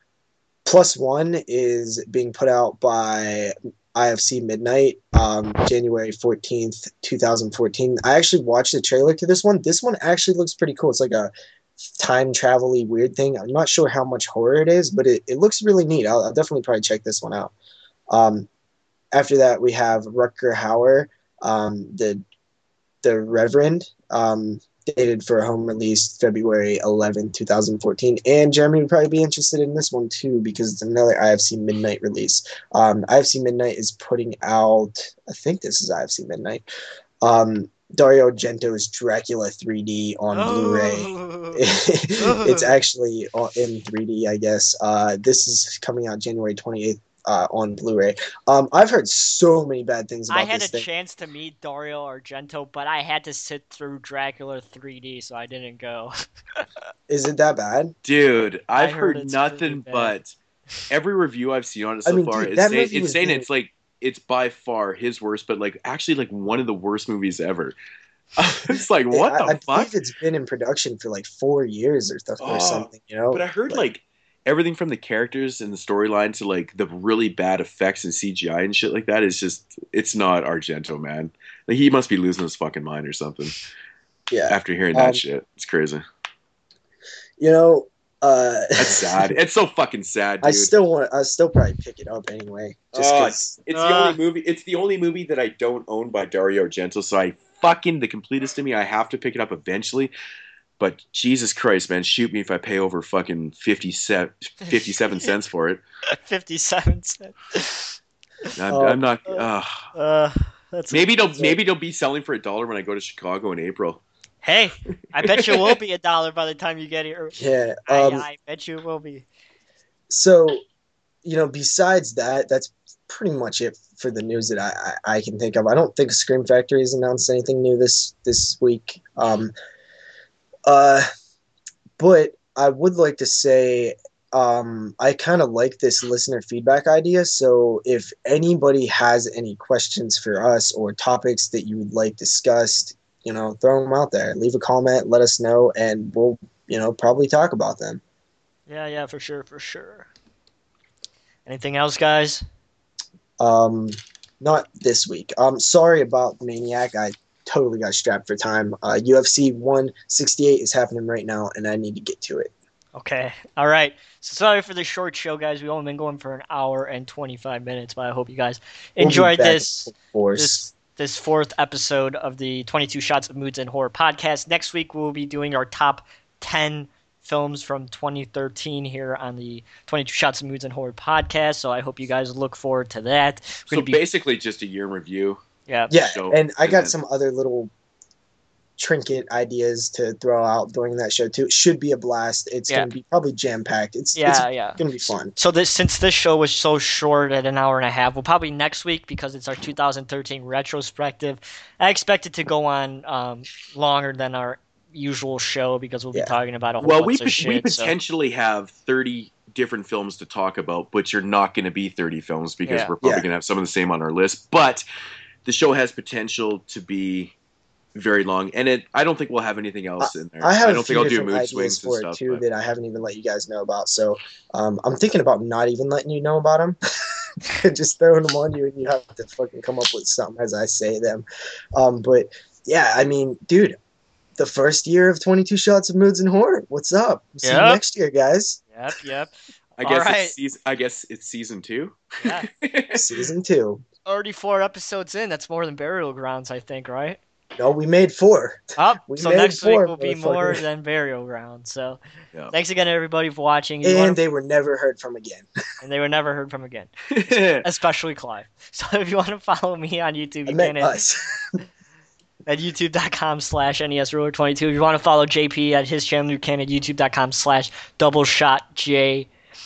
Plus One is being put out by I F C Midnight, um, January fourteenth, twenty fourteen. I actually watched the trailer to this one. This one actually looks pretty cool. It's like a time travel-y weird thing. I'm not sure how much horror it is, but it, it looks really neat. I'll, I'll definitely probably check this one out. Um, after that, we have Rutger Hauer, um, the the Reverend, um, dated for a home release February eleventh, twenty fourteen. And Jeremy would probably be interested in this one too because it's another I F C Midnight release. Um, I F C Midnight is putting out, I think this is I F C Midnight, um, Dario Argento's Dracula three D on Blu-ray. It's actually in three D, I guess. Uh, this is coming out January twenty-eighth. Uh, on Blu-ray. Um, I've heard so many bad things about I had this a thing. chance to meet Dario Argento, but I had to sit through Dracula three D, so I didn't go. Is it that bad? dude, I've I heard heard, it's nothing pretty bad. but every review I've seen on it I so mean, far dude, is that saying movie it's was saying being- it's like it's by far his worst, but like actually like one of the worst movies ever. It's like what I, the I fuck? believe it's been in production for like four years or, th- or Oh, something, you know? But I heard like everything from the characters and the storyline to like the really bad effects and C G I and shit like that is just it's not Argento, man. Like he must be losing his fucking mind or something yeah. after hearing that Um, shit. It's crazy. You know, uh, That's sad. It's so fucking sad, dude. I still want. I still probably pick it up anyway, just Oh, because. It's the Uh. only movie. It's the only movie that I don't own by Dario Argento, so I fucking the completist in me. I have to pick it up eventually. But Jesus Christ, man, shoot me if I pay over fucking fifty-seven, fifty-seven cents for it. fifty-seven cents. I'm, Um, I'm not. Uh, Uh, that's maybe a, they'll maybe they'll be selling for a dollar when I go to Chicago in April. Hey, I bet you will be a dollar by the time you get here. Yeah. I, Um, I bet you it will be. so, you know, besides that, that's pretty much it for the news that I, I, I can think of. I don't think Scream Factory has announced anything new this this week. Um, uh, but I would like to say um, I kind of like this listener feedback idea. So if anybody has any questions for us or topics that you would like discussed, you know, throw them out there. Leave a comment, let us know, and we'll, you know, probably talk about them. Yeah, yeah, for sure, for sure. Anything else, guys? Um, not this week. Um, sorry about Maniac. I totally got strapped for time. Uh, U F C one sixty-eight is happening right now, and I need to get to it. Okay. All right. So sorry for the short show, guys. We've only been going for an hour and twenty-five minutes, but I hope you guys We'll be enjoyed back in this full force. this this fourth episode of the twenty-two Shots of Moods and Horror podcast. Next week we'll be doing our top ten films from twenty thirteen here on the twenty-two Shots of Moods and Horror podcast. So I hope you guys look forward to that. We're So gonna be, basically, just a year in review. yeah, Yeah, show, and I and got then- some other little trinket ideas to throw out during that show too. It should be a blast. It's Yeah. going to be probably jam packed. It's yeah, it's yeah. going to be fun. So this since this show was so short at an hour and a half, we'll probably next week because it's our two thousand thirteen retrospective. I expect it to go on um, longer than our usual show because we'll Yeah. be talking about a whole Well, we bunch of pot- we shit. so- potentially have thirty different films to talk about, but you're not going to be thirty films because Yeah. we're probably Yeah. going to have some of the same on our list. But the show has potential to be very long, and it. I don't think we'll have anything else in there. I have don't a few think I'll do different mood ideas swings and for it stuff. too but- that I haven't even let you guys know about. So um, I'm thinking about not even letting you know about them. Just throwing them on you, and you have to fucking come up with something as I say them. Um, but yeah, I mean, dude, the first year of twenty-two Shots of Moods and Horror. What's up? See you Yep. next year, guys. Yep, yep. I All guess right. it's season, I guess it's season two. Yeah. Season two. Already four episodes in. That's more than Burial Grounds, I think, right? No, we made four. Up. We so made next four, week will be more motherfucker. than Burial Grounds. So Yeah. thanks again, everybody, for watching. You And wanna- they were never heard from again. and they were never heard from again, especially Clive. So if you want to follow me on YouTube, I you meant can at, us. at youtube.com slash NESRuler22. If you want to follow J P at his channel, you can at youtube.com slash double shot J.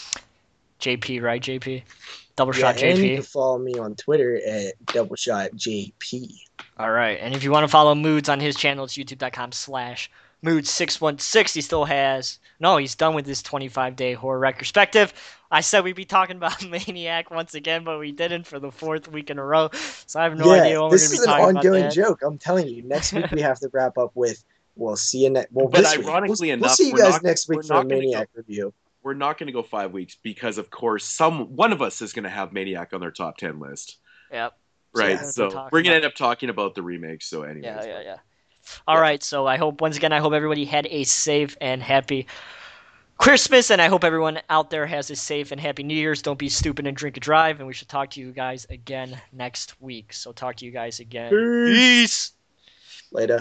JP, right, J P? Double Yeah, shot and you J P. can follow me on Twitter at doubleshot J P. All right. And if you want to follow Moods on his channel, it's youtube.com slash Mood six one six. He still has, no, he's done with his twenty-five day horror retrospective. I said we'd be talking about Maniac once again, but we didn't for the fourth week in a row. So I have no yeah, idea when we're this going to is be an talking ongoing about that. joke. I'm telling you. Next week we have to wrap up with. We'll see you next. Well, But this week. ironically we'll, enough, we'll see you we're guys not- next we're week for not a gonna Maniac review. We're not going to go five weeks because, of course, some one of us is going to have Maniac on their top ten list. Yep. Right, Yeah. so We're talking we're gonna about- end up talking about the remakes. So, anyways, Yeah, yeah, yeah. All right. So I hope, once again, I hope everybody had a safe and happy Christmas, and I hope everyone out there has a safe and happy New Year's. Don't be stupid and drink and drive, and we should talk to you guys again next week. So talk to you guys again. Peace. Peace. Later.